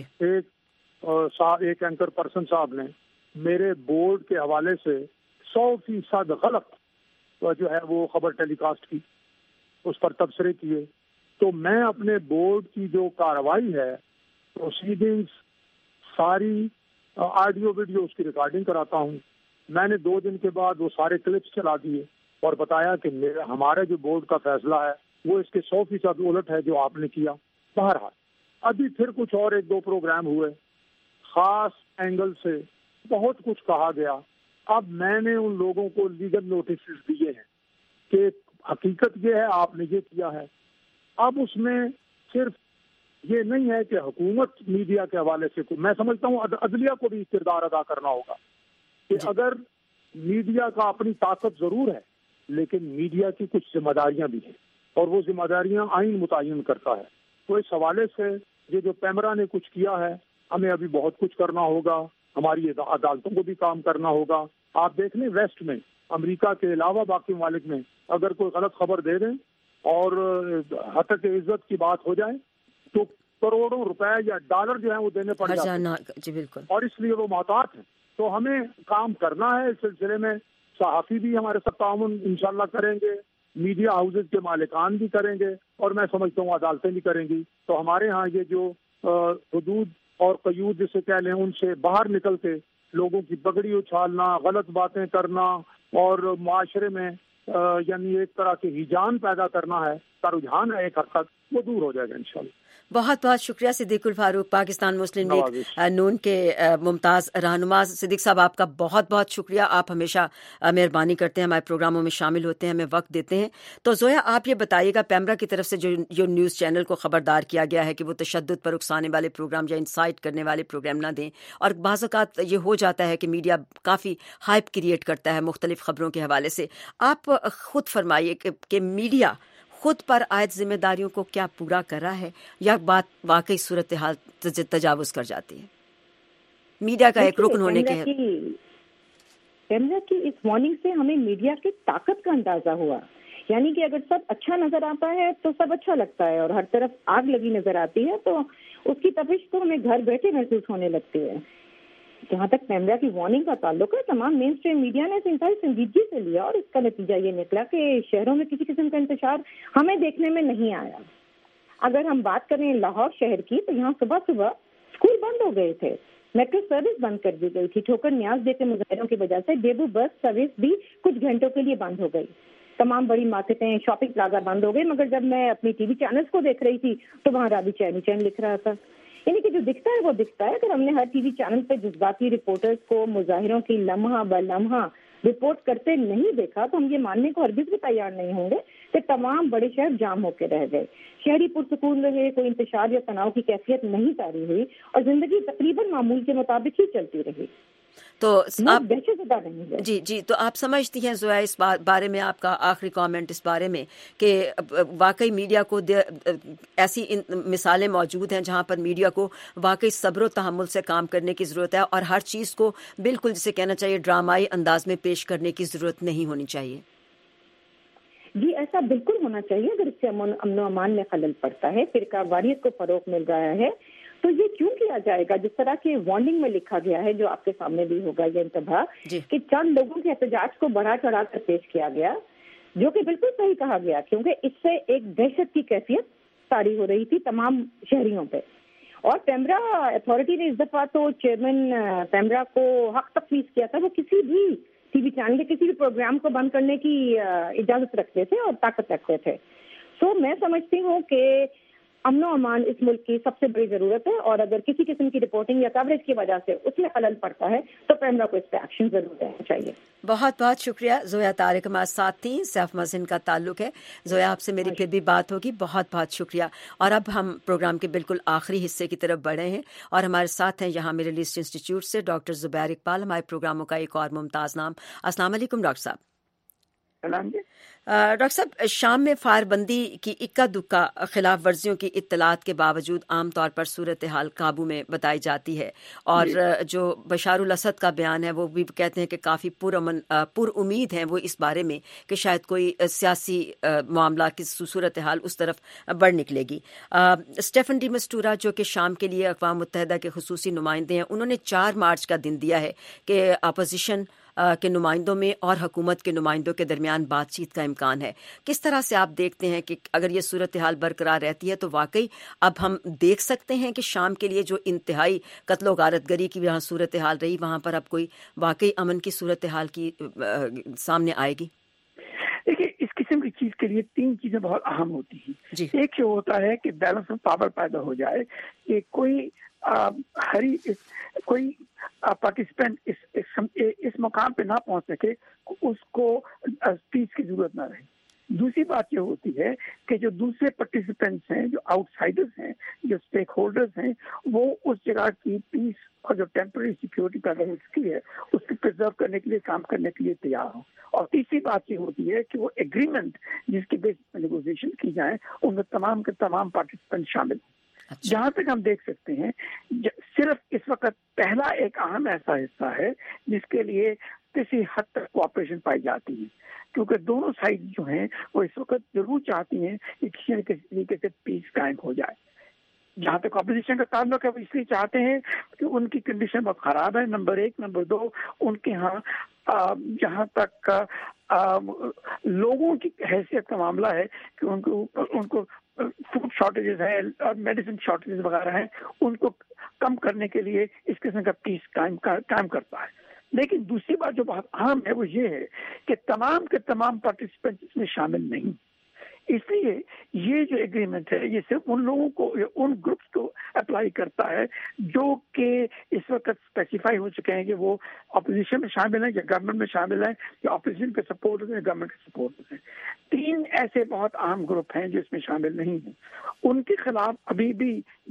ایک اینکر پرسن صاحب نے میرے بورڈ کے حوالے سے 100% غلط جو ہے وہ خبر ٹیلی کاسٹ کی، اس پر تبصرے کیے، تو میں اپنے بورڈ کی جو کارروائی ہے، پروسیڈنگز ساری آڈیو ویڈیو اس کی ریکارڈنگ کراتا ہوں. میں نے 2 دن کے بعد وہ سارے کلپس چلا دیے اور بتایا کہ ہمارے جو بورڈ کا فیصلہ ہے وہ اس کے 100% الٹ ہے جو آپ نے کیا. بہرحال ابھی پھر کچھ اور 1-2 پروگرام ہوئے، خاص اینگل سے بہت کچھ کہا گیا. اب میں نے ان لوگوں کو لیگل نوٹسز دیے ہیں کہ حقیقت یہ ہے، آپ نے یہ کیا ہے. اب اس میں صرف یہ نہیں ہے کہ حکومت میڈیا کے حوالے سے، میں سمجھتا ہوں عدلیہ کو بھی کردار ادا کرنا ہوگا کہ اگر میڈیا کا اپنی طاقت ضرور ہے لیکن میڈیا کی کچھ ذمہ داریاں بھی ہیں، اور وہ ذمہ داریاں آئین متعین کرتا ہے. تو اس حوالے سے یہ جو پیمرا نے کچھ کیا ہے، ہمیں ابھی بہت کچھ کرنا ہوگا، ہماری عدالتوں کو بھی کام کرنا ہوگا. آپ دیکھ لیں ویسٹ میں، امریکہ کے علاوہ باقی ممالک میں اگر کوئی غلط خبر دے دیں اور حقیقت عزت کی بات ہو جائے تو کروڑوں روپے یا ڈالر جو ہیں وہ دینے پڑ جاتے ہیں.
جی بالکل.
اور اس لیے وہ محتاط ہیں. تو ہمیں کام کرنا ہے اس سلسلے میں. صحافی بھی ہمارے ساتھ تعاون انشاءاللہ کریں گے، میڈیا ہاؤسز کے مالکان بھی کریں گے اور میں سمجھتا ہوں عدالتیں بھی کریں گی. تو ہمارے ہاں یہ جو حدود اور قیود جسے کہہ لیں ان سے باہر نکل کے لوگوں کی پگڑی اچھالنا، غلط باتیں کرنا اور معاشرے میں یعنی ایک طرح کے ہیجان پیدا کرنا ہے، کا رجحان ہے ایک حد تک، وہ دور ہو جائے گا انشاءاللہ.
بہت بہت شکریہ صدیق الفاروق، پاکستان مسلم لیگ نون کے ممتاز رہنما. صدیق صاحب آپ کا بہت بہت شکریہ، آپ ہمیشہ مہربانی کرتے ہیں، ہمارے پروگراموں میں شامل ہوتے ہیں، ہمیں وقت دیتے ہیں. تو زویا آپ یہ بتائیے گا، پیمرا کی طرف سے جو نیوز چینل کو خبردار کیا گیا ہے کہ وہ تشدد پر اکسانے والے پروگرام یا انسائٹ کرنے والے پروگرام نہ دیں، اور بعض اوقات یہ ہو جاتا ہے کہ میڈیا کافی ہائپ کریٹ کرتا ہے مختلف خبروں کے حوالے سے، آپ خود فرمائیے کہ میڈیا خود پر عائد ذمہ داریوں کو کیا پورا کر رہا ہے یا بات واقعی صورتحال تجاوز کر جاتی ہے؟ میڈیا کا ایک رکن ہونے کے
پیمرا کی اس وارننگ سے ہمیں میڈیا کی طاقت کا اندازہ ہوا. یعنی کہ اگر سب اچھا نظر آتا ہے تو سب اچھا لگتا ہے، اور ہر طرف آگ لگی نظر آتی ہے تو اس کی تپش تو ہمیں گھر بیٹھے محسوس ہونے لگتی ہے. جہاں تک پیمرا کی وارننگ کا تعلق ہے، تمام مین اسٹریم میڈیا نے اسے انتہائی سنجیدگی سے لیا، اور اس کا نتیجہ یہ نکلا کہ شہروں میں کسی قسم کا انتشار ہمیں دیکھنے میں نہیں آیا. اگر ہم بات کریں لاہور شہر کی تو یہاں صبح صبح اسکول بند ہو گئے تھے، میٹرو سروس بند کر دی گئی تھی، ٹھوکر نیاز دے کے مظاہروں کی وجہ سے ڈیبو بس سروس بھی کچھ گھنٹوں کے لیے بند ہو گئی. تمام بڑی مارکیٹیں، شاپنگ پلازا بند ہو گئے، مگر جب میں اپنی ٹی وی چینلز کو دیکھ رہی تھی تو وہاں رابی چینی چین لکھ رہا تھا. یعنی کہ جو دکھتا ہے وہ دکھتا ہے. اگر ہم نے ہر ٹی وی چینل پہ جذباتی رپورٹرز کو مظاہروں کی لمحہ بلمحہ رپورٹ کرتے نہیں دیکھا تو ہم یہ ماننے کو ہرگز بھی تیار نہیں ہوں گے کہ تمام بڑے شہر جام ہو کے رہ گئے، شہری پرسکون رہے، کوئی انتشار یا تناؤ کی کیفیت نہیں طاری ہوئی، اور زندگی تقریباً معمول کے مطابق ہی چلتی رہی.
تو آپ
جی
تو آپ سمجھتی ہیں زویا، اس بارے میں آپ کا آخری کامنٹ اس بارے میں کہ واقعی میڈیا کو ایسی مثالیں موجود ہیں جہاں پر میڈیا کو واقعی صبر و تحمل سے کام کرنے کی ضرورت ہے، اور ہر چیز کو بالکل جسے کہنا چاہیے ڈرامائی انداز میں پیش کرنے کی ضرورت نہیں ہونی چاہیے؟
جی ایسا بالکل ہونا چاہیے. اگر اس سے امن و امان میں خلل پڑتا ہے، فرقہ واریت کو فروغ مل رہا ہے، تو یہ کیوں کیا جائے گا؟ جس طرح کی وارننگ میں لکھا گیا ہے، جو آپ کے سامنے بھی ہوگا یہ انتباہ کہ چند لوگوں کے احتجاج کو بڑھا چڑھا کر پیش کیا گیا، جو کہ بالکل صحیح کہا گیا، کیونکہ اس سے ایک دہشت کی کیفیت طاری ہو رہی تھی تمام شہریوں پہ. اور پیمرا اتھارٹی نے اس دفعہ تو چیئرمین پیمرا کو حق تفویض کیا تھا، وہ کسی بھی ٹی وی چینل کے کسی بھی پروگرام کو بند کرنے کی اجازت رکھتے تھے اور طاقت رکھتے تھے. سو میں سمجھتی ہوں کہ امن و امان اس ملک کی سب سے بڑی ضرورت ہے، اور اگر کسی قسم کی رپورٹنگ یا کوریج کی وجہ سے اس میں خلل پڑتا ہے تو پیمرا کو اس پہ ایکشن ضرور لینا چاہیے.
بہت بہت شکریہ زویا طارق. ہمارے ساتھ تھیں، سیف محسن کا تعلق ہے. زویا آپ سے میری پھر بھی بات ہوگی. بہت بہت شکریہ. اور اب ہم پروگرام کے بالکل آخری حصے کی طرف بڑھے ہیں، اور ہمارے ساتھ ہیں یہاں میڈل ایسٹ انسٹیٹیوٹ سے ڈاکٹر زبیر اقبال، ہمارے پروگراموں کا ایک اور ممتاز نام. السلام علیکم ڈاکٹر صاحب. ڈاکٹر صاحب، شام میں فائر بندی کی اکا دکا خلاف ورزیوں کی اطلاعات کے باوجود عام طور پر صورتحال قابو میں بتائی جاتی ہے، اور جو بشار الاسد کا بیان ہے وہ بھی کہتے ہیں کہ کافی پر امید ہیں وہ اس بارے میں کہ شاید کوئی سیاسی معاملہ کی صورتحال اس طرف بڑھ نکلے گی. اسٹیفن ڈی مسٹورا جو کہ شام کے لیے اقوام متحدہ کے خصوصی نمائندے ہیں، انہوں نے 4 مارچ کا دن دیا ہے کہ اپوزیشن کے نمائندوں میں اور حکومت کے نمائندوں کے درمیان بات چیت کا امکان ہے. کس طرح سے آپ دیکھتے ہیں کہ اگر یہ صورتحال برقرار رہتی ہے تو واقعی اب ہم دیکھ سکتے ہیں کہ شام کے لیے جو انتہائی قتل و غارت گری کی جہاں صورتحال رہی وہاں پر اب کوئی واقعی امن کی صورتحال کی سامنے آئے گی؟
دیکھیے، اس قسم کی چیز کے لیے 3 چیزیں بہت اہم ہوتی ہیں. ایک یہ ہوتا ہے کہ بیلنس آف پاور پیدا ہو جائے، کہ کوئی پارٹیسپینٹ اس مقام پہ نہ پہنچ سکے، اس کو پیس کی ضرورت نہ رہے. دوسری بات یہ ہوتی ہے کہ جو دوسرے پارٹیسپینٹس ہیں، جو آؤٹ سائڈرز ہیں، جو اسٹیک ہولڈرز ہیں، وہ اس جگہ کی پیس اور جو ٹیمپرری سیکیورٹی پیدا ہو چکی ہے اس کو پرزرو کرنے کے لیے کام کرنے کے لیے تیار ہوں. اور تیسری بات یہ ہوتی ہے کہ وہ ایگریمنٹ جس کی بیس پر نیگوشیشن کی جائیں ان میں تمام کے تمام پارٹیسپینٹ شامل ہوں. جہاں تک ہم دیکھ سکتے ہیں، صرف اس وقت پہلا ایک اہم ایسا حصہ ہے جس کے لیے کسی حد تک کوآپریشن پائی جاتی ہے، کیونکہ دونوں سائڈ جو ہیں وہ اس وقت ضرور چاہتی ہیں کہ کسی نہ کسی طریقے سے پیس قائم ہو جائے. جہاں تک اپوزیشن کا تعلق ہے وہ اس لیے چاہتے ہیں کہ ان کی کنڈیشن بہت خراب ہے، نمبر 1، نمبر 2 ان کے ہاں جہاں تک لوگوں کی حیثیت کا معاملہ ہے کہ ان کو فوڈ شارٹیجز ہیں اور میڈیسن شارٹیجز وغیرہ ہیں، ان کو کم کرنے کے لیے اس قسم کا پیس قائم کرتا ہے. لیکن دوسری بات جو بہت اہم ہے وہ یہ ہے کہ تمام کے تمام پارٹیسپینٹ اس میں شامل نہیں. اس لیے یہ جو ایگریمنٹ ہے یہ صرف ان لوگوں کو یا ان گروپس کو اپلائی کرتا ہے جو کہ اس وقت اسپیسیفائی ہو چکے ہیں کہ وہ اپوزیشن میں شامل ہیں یا گورنمنٹ میں شامل ہیں یا اپوزیشن کے سپورٹرز ہیں یا گورنمنٹ کے سپورٹرز ہیں. 3 ایسے بہت اہم گروپ ہیں جو اس میں شامل نہیں ہیں. ان کے خلاف ابھی بھی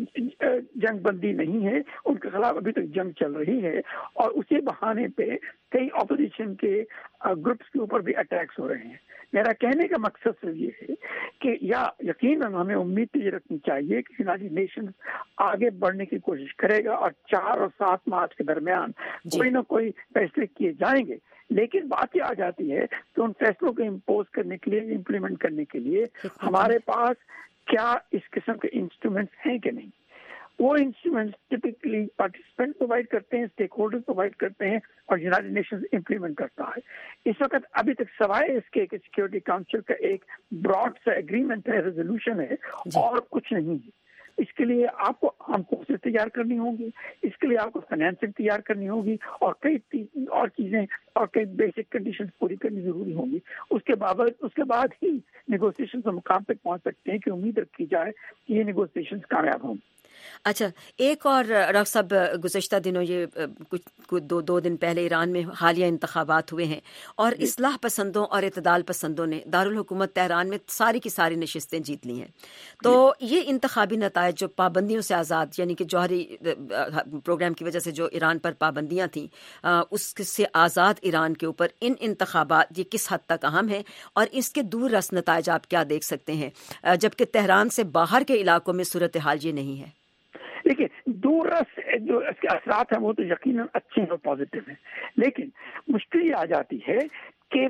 جنگ بندی نہیں ہے، ان کے خلاف ابھی تک جنگ چل رہی ہے، اور اسی بہانے پہ کئی اپوزیشن کے گروپس کے اوپر بھی اٹیکس ہو رہے ہیں. میرا کہنے کا مقصد صرف یہ ہے کہ یقیناً ہمیں امید یہ رکھنی چاہیے کہ یونائیٹڈ نیشنز آگے بڑھنے کی کوشش کرے گا اور 4 اور 7 مارچ کے درمیان کوئی نہ کوئی فیصلے کیے جائیں گے. لیکن بات یہ آ جاتی ہے کہ ان فیصلوں کو امپوز کرنے کے لیے، امپلیمنٹ کرنے کے لیے ہمارے پاس کیا اس قسم کے انسٹرومنٹس ہیں کہ نہیں. وہ انسٹرومنٹس ٹپکلی پارٹیسپینٹ پرووائڈ کرتے ہیں، اسٹیک ہولڈر پرووائڈ کرتے ہیں اور یونائیٹڈ نیشنز امپلیمنٹ کرتا ہے. اس وقت ابھی تک سوائے اس کے کہ سیکورٹی کاؤنسل کا ایک براڈ سا ایگریمنٹ ہے، ریزولوشن ہے، اور کچھ نہیں ہے. اس کے لیے آپ کو آرم فورسز تیار کرنی ہوں گی، اس کے لیے آپ کو فائنینسنگ تیار کرنی ہوگی، اور کئی اور چیزیں اور کئی بیسک کنڈیشنز پوری کرنی ضروری ہوں گی. اس کے بعد ہی نیگوسیشن کے مقام تک پہنچ سکتے ہیں کہ امید رکھی جائے کہ یہ نیگوسیشنز کامیاب ہوں.
اچھا، ایک اور ڈاکٹر صاحب، گزشتہ دنوں یہ کچھ دو دن پہلے ایران میں حالیہ انتخابات ہوئے ہیں اور اصلاح پسندوں اور اعتدال پسندوں نے دارالحکومت تہران میں ساری کی ساری نشستیں جیت لی ہیں. تو یہ انتخابی نتائج جو پابندیوں سے آزاد، یعنی کہ جوہری پروگرام کی وجہ سے جو ایران پر پابندیاں تھیں اس سے آزاد ایران کے اوپر ان انتخابات یہ کس حد تک اہم ہیں، اور اس کے دور رس نتائج آپ کیا دیکھ سکتے ہیں، جبکہ تہران سے باہر کے علاقوں میں صورتحال یہ نہیں ہے؟
دیکھیے، دور رس جو اس کے اثرات ہیں وہ تو یقیناً اچھے ہیں اور پازیٹیو ہیں، لیکن مشکل یہ آ جاتی ہے کہ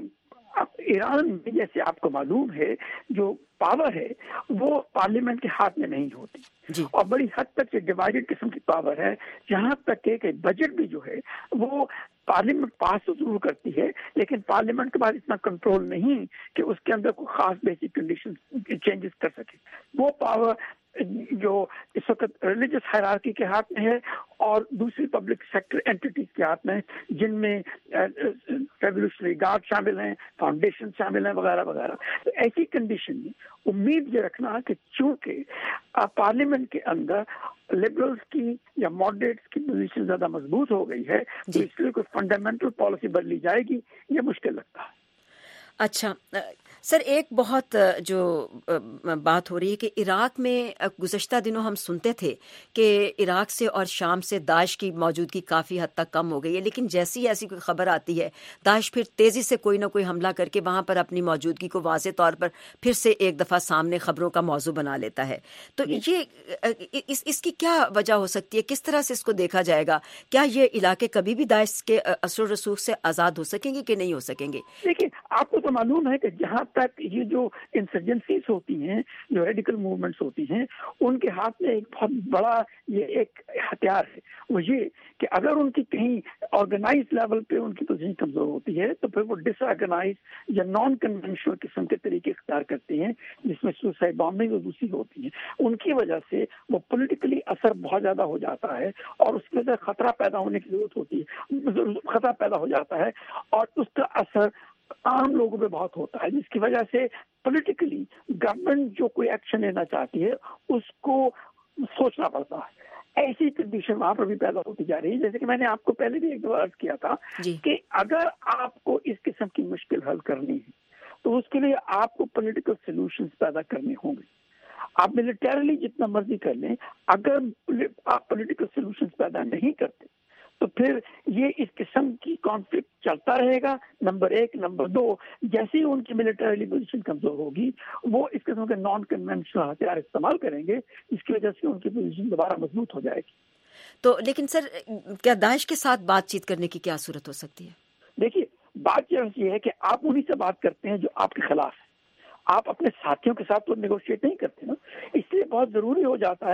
ایران میں جیسے آپ کو معلوم ہے جو پاور ہے وہ پارلیمنٹ کے ہاتھ میں نہیں ہوتی، اور بڑی حد تک یہ ڈیوائیڈڈ قسم کی پاور ہے، جہاں تک کہ بجٹ بھی جو ہے وہ پارلیمنٹ پاس تو ضرور کرتی ہے، لیکن پارلیمنٹ کے بعد اتنا کنٹرول نہیں کہ اس کے اندر کوئی خاص بیسک کنڈیشن چینجز کر سکے. وہ پاور جو اس وقت ریلیجس ہائرارکی کے ہاتھ میں ہے اور دوسری پبلک سیکٹر اینٹیٹیز کے ہاتھ میں ہے، جن میں ریولیوشنری گارڈ شامل ہیں، فاؤنڈیشن شامل ہیں، وغیرہ وغیرہ. تو ایسی کنڈیشن میں امید یہ رکھنا کہ چونکہ پارلیمنٹ کے اندر لبرلز کی یا ماڈریٹس کی پوزیشن زیادہ مضبوط ہو گئی ہے، تو اس لیے کوئی فنڈامنٹل پالیسی بدلی جائے گی یہ مشکل لگتا ہے.
اچھا سر، ایک بہت جو بات ہو رہی ہے کہ عراق میں گزشتہ دنوں ہم سنتے تھے کہ عراق سے اور شام سے داعش کی موجودگی کافی حد تک کم ہو گئی ہے، لیکن جیسی ایسی کوئی خبر آتی ہے داعش پھر تیزی سے کوئی نہ کوئی حملہ کر کے وہاں پر اپنی موجودگی کو واضح طور پر پھر سے ایک دفعہ سامنے خبروں کا موضوع بنا لیتا ہے. تو یہ اس کی کیا وجہ ہو سکتی ہے؟ کس طرح سے اس کو دیکھا جائے گا؟ کیا یہ علاقے کبھی بھی داعش کے اثر و رسوخ سے آزاد ہو سکیں گے کہ نہیں ہو سکیں گے؟
دیکھیے، آپ کو تو معلوم ہے کہ جہاں تک یہ جو انسرجنسیز ہوتی ہیں، جو ریڈیکل موومنٹس ہوتی ہیں، ان کے ہاتھ میں ایک بہت بڑا یہ ایک ہتھیار ہے، وہ یہ کہ اگر ان کی کہیں آرگنائز لیول پہ ان کی پوزیشن کمزور ہوتی ہے تو پھر وہ ڈس آرگنائز یا نان کنونشنل قسم کے طریقے اختیار کرتے ہیں، جس میں سوسائڈ بامبنگ اور دوسری ہوتی ہیں. ان کی وجہ سے وہ پولیٹیکلی اثر بہت زیادہ ہو جاتا ہے اور اس کی وجہ سے خطرہ پیدا ہونے کی ضرورت ہوتی ہے، خطرہ پیدا ہو جاتا ہے، اور اس کا اثر عام لوگوں پہ بہت ہوتا ہے، جس کی وجہ سے پولیٹیکلی گورنمنٹ جو کوئی ایکشن لینا چاہتی ہے اس کو سوچنا پڑتا ہے. ایسی کنڈیشن وہاں پر بھی پیدا ہوتی جا رہی ہے. جیسے کہ میں نے آپ کو پہلے بھی ایک دو عرض کیا تھا کہ اگر آپ کو اس قسم کی مشکل حل کرنی ہے تو اس کے لیے آپ کو پولیٹیکل سولوشنز پیدا کرنے ہوں گے. آپ ملیٹریلی جتنا مرضی کر لیں، اگر آپ پولیٹیکل سولوشنز پیدا نہیں کرتے تو پھر یہ اس قسم کی کانفلکٹ چلتا رہے گا. نمبر 1. نمبر 2، جیسے ہی ان کی ملٹری پوزیشن کمزور ہوگی وہ اس قسم کے نان کنونشنل ہتھیار استعمال کریں گے، جس کی وجہ سے ان کی پوزیشن دوبارہ مضبوط ہو جائے گی.
تو لیکن سر، کیا داعش کے ساتھ بات چیت کرنے کی کیا صورت ہو سکتی ہے؟
دیکھیے، بات یہ ہے کہ آپ انہی سے بات کرتے ہیں جو آپ کے خلاف ہے. آپ اپنے ساتھیوں کے ساتھ تو نیگوشیٹ نہیں کرتے نا، اس لیے بہت ضروری ہو جاتا ہے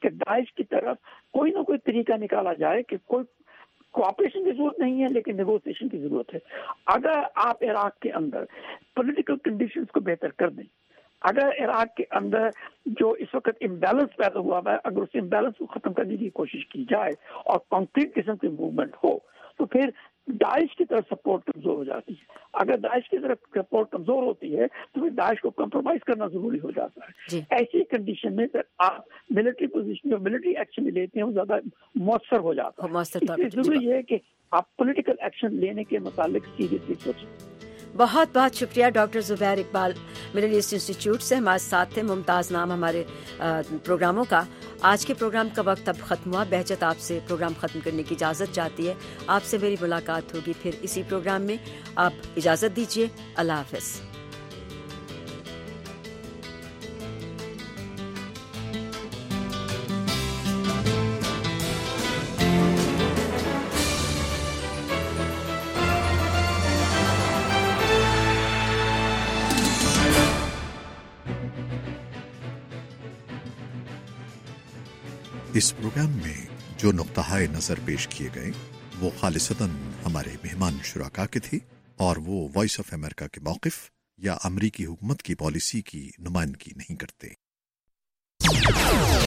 کہ داعش کی طرف کوئی نہ کوئی طریقہ نکالا جائے کہ کوئی کوآپریشن کی ضرورت نہیں ہے لیکن نیگوسیشن کی ضرورت ہے. اگر آپ عراق کے اندر پولیٹیکل کنڈیشنز کو بہتر کر دیں، اگر عراق کے اندر جو اس وقت امبیلنس پیدا ہوا ہے اگر اس امبیلنس کو ختم کرنے کی کوشش کی جائے اور کانکریٹ قسم کی موومنٹ ہو تو پھر داعش کی طرف سپورٹ کمزور ہو جاتی ہے. اگر داعش کی طرف سپورٹ کمزور ہوتی ہے تو پھر داعش کو کمپرومائز کرنا ضروری ہو جاتا ہے. ایسی کنڈیشن میں پھر آپ ملٹری پوزیشن جو ملٹری ایکشن لیتے ہیں وہ زیادہ مؤثر ہو جاتا ہے. اس لیے ضروری ہے کہ آپ پولیٹیکل ایکشن لینے کے متعلق سیریسلی سوچیں.
بہت بہت شکریہ doctor Zubair Iqbal Middle East Institute سے ہمارے ساتھ تھے. ممتاز نام ہمارے پروگراموں کا. آج کے پروگرام کا وقت اب ختم ہوا. بہجت آپ سے پروگرام ختم کرنے کی اجازت چاہتی ہے. آپ سے میری ملاقات ہوگی پھر اسی پروگرام میں. آپ اجازت دیجیے. اللہ حافظ.
اس پروگرام میں جو نقطہ نظر پیش کیے گئے وہ خالصتاً ہمارے مہمان شرکاء کے تھے اور وہ وائس آف امریکہ کے موقف یا امریکی حکومت کی پالیسی کی نمائندگی نہیں کرتے.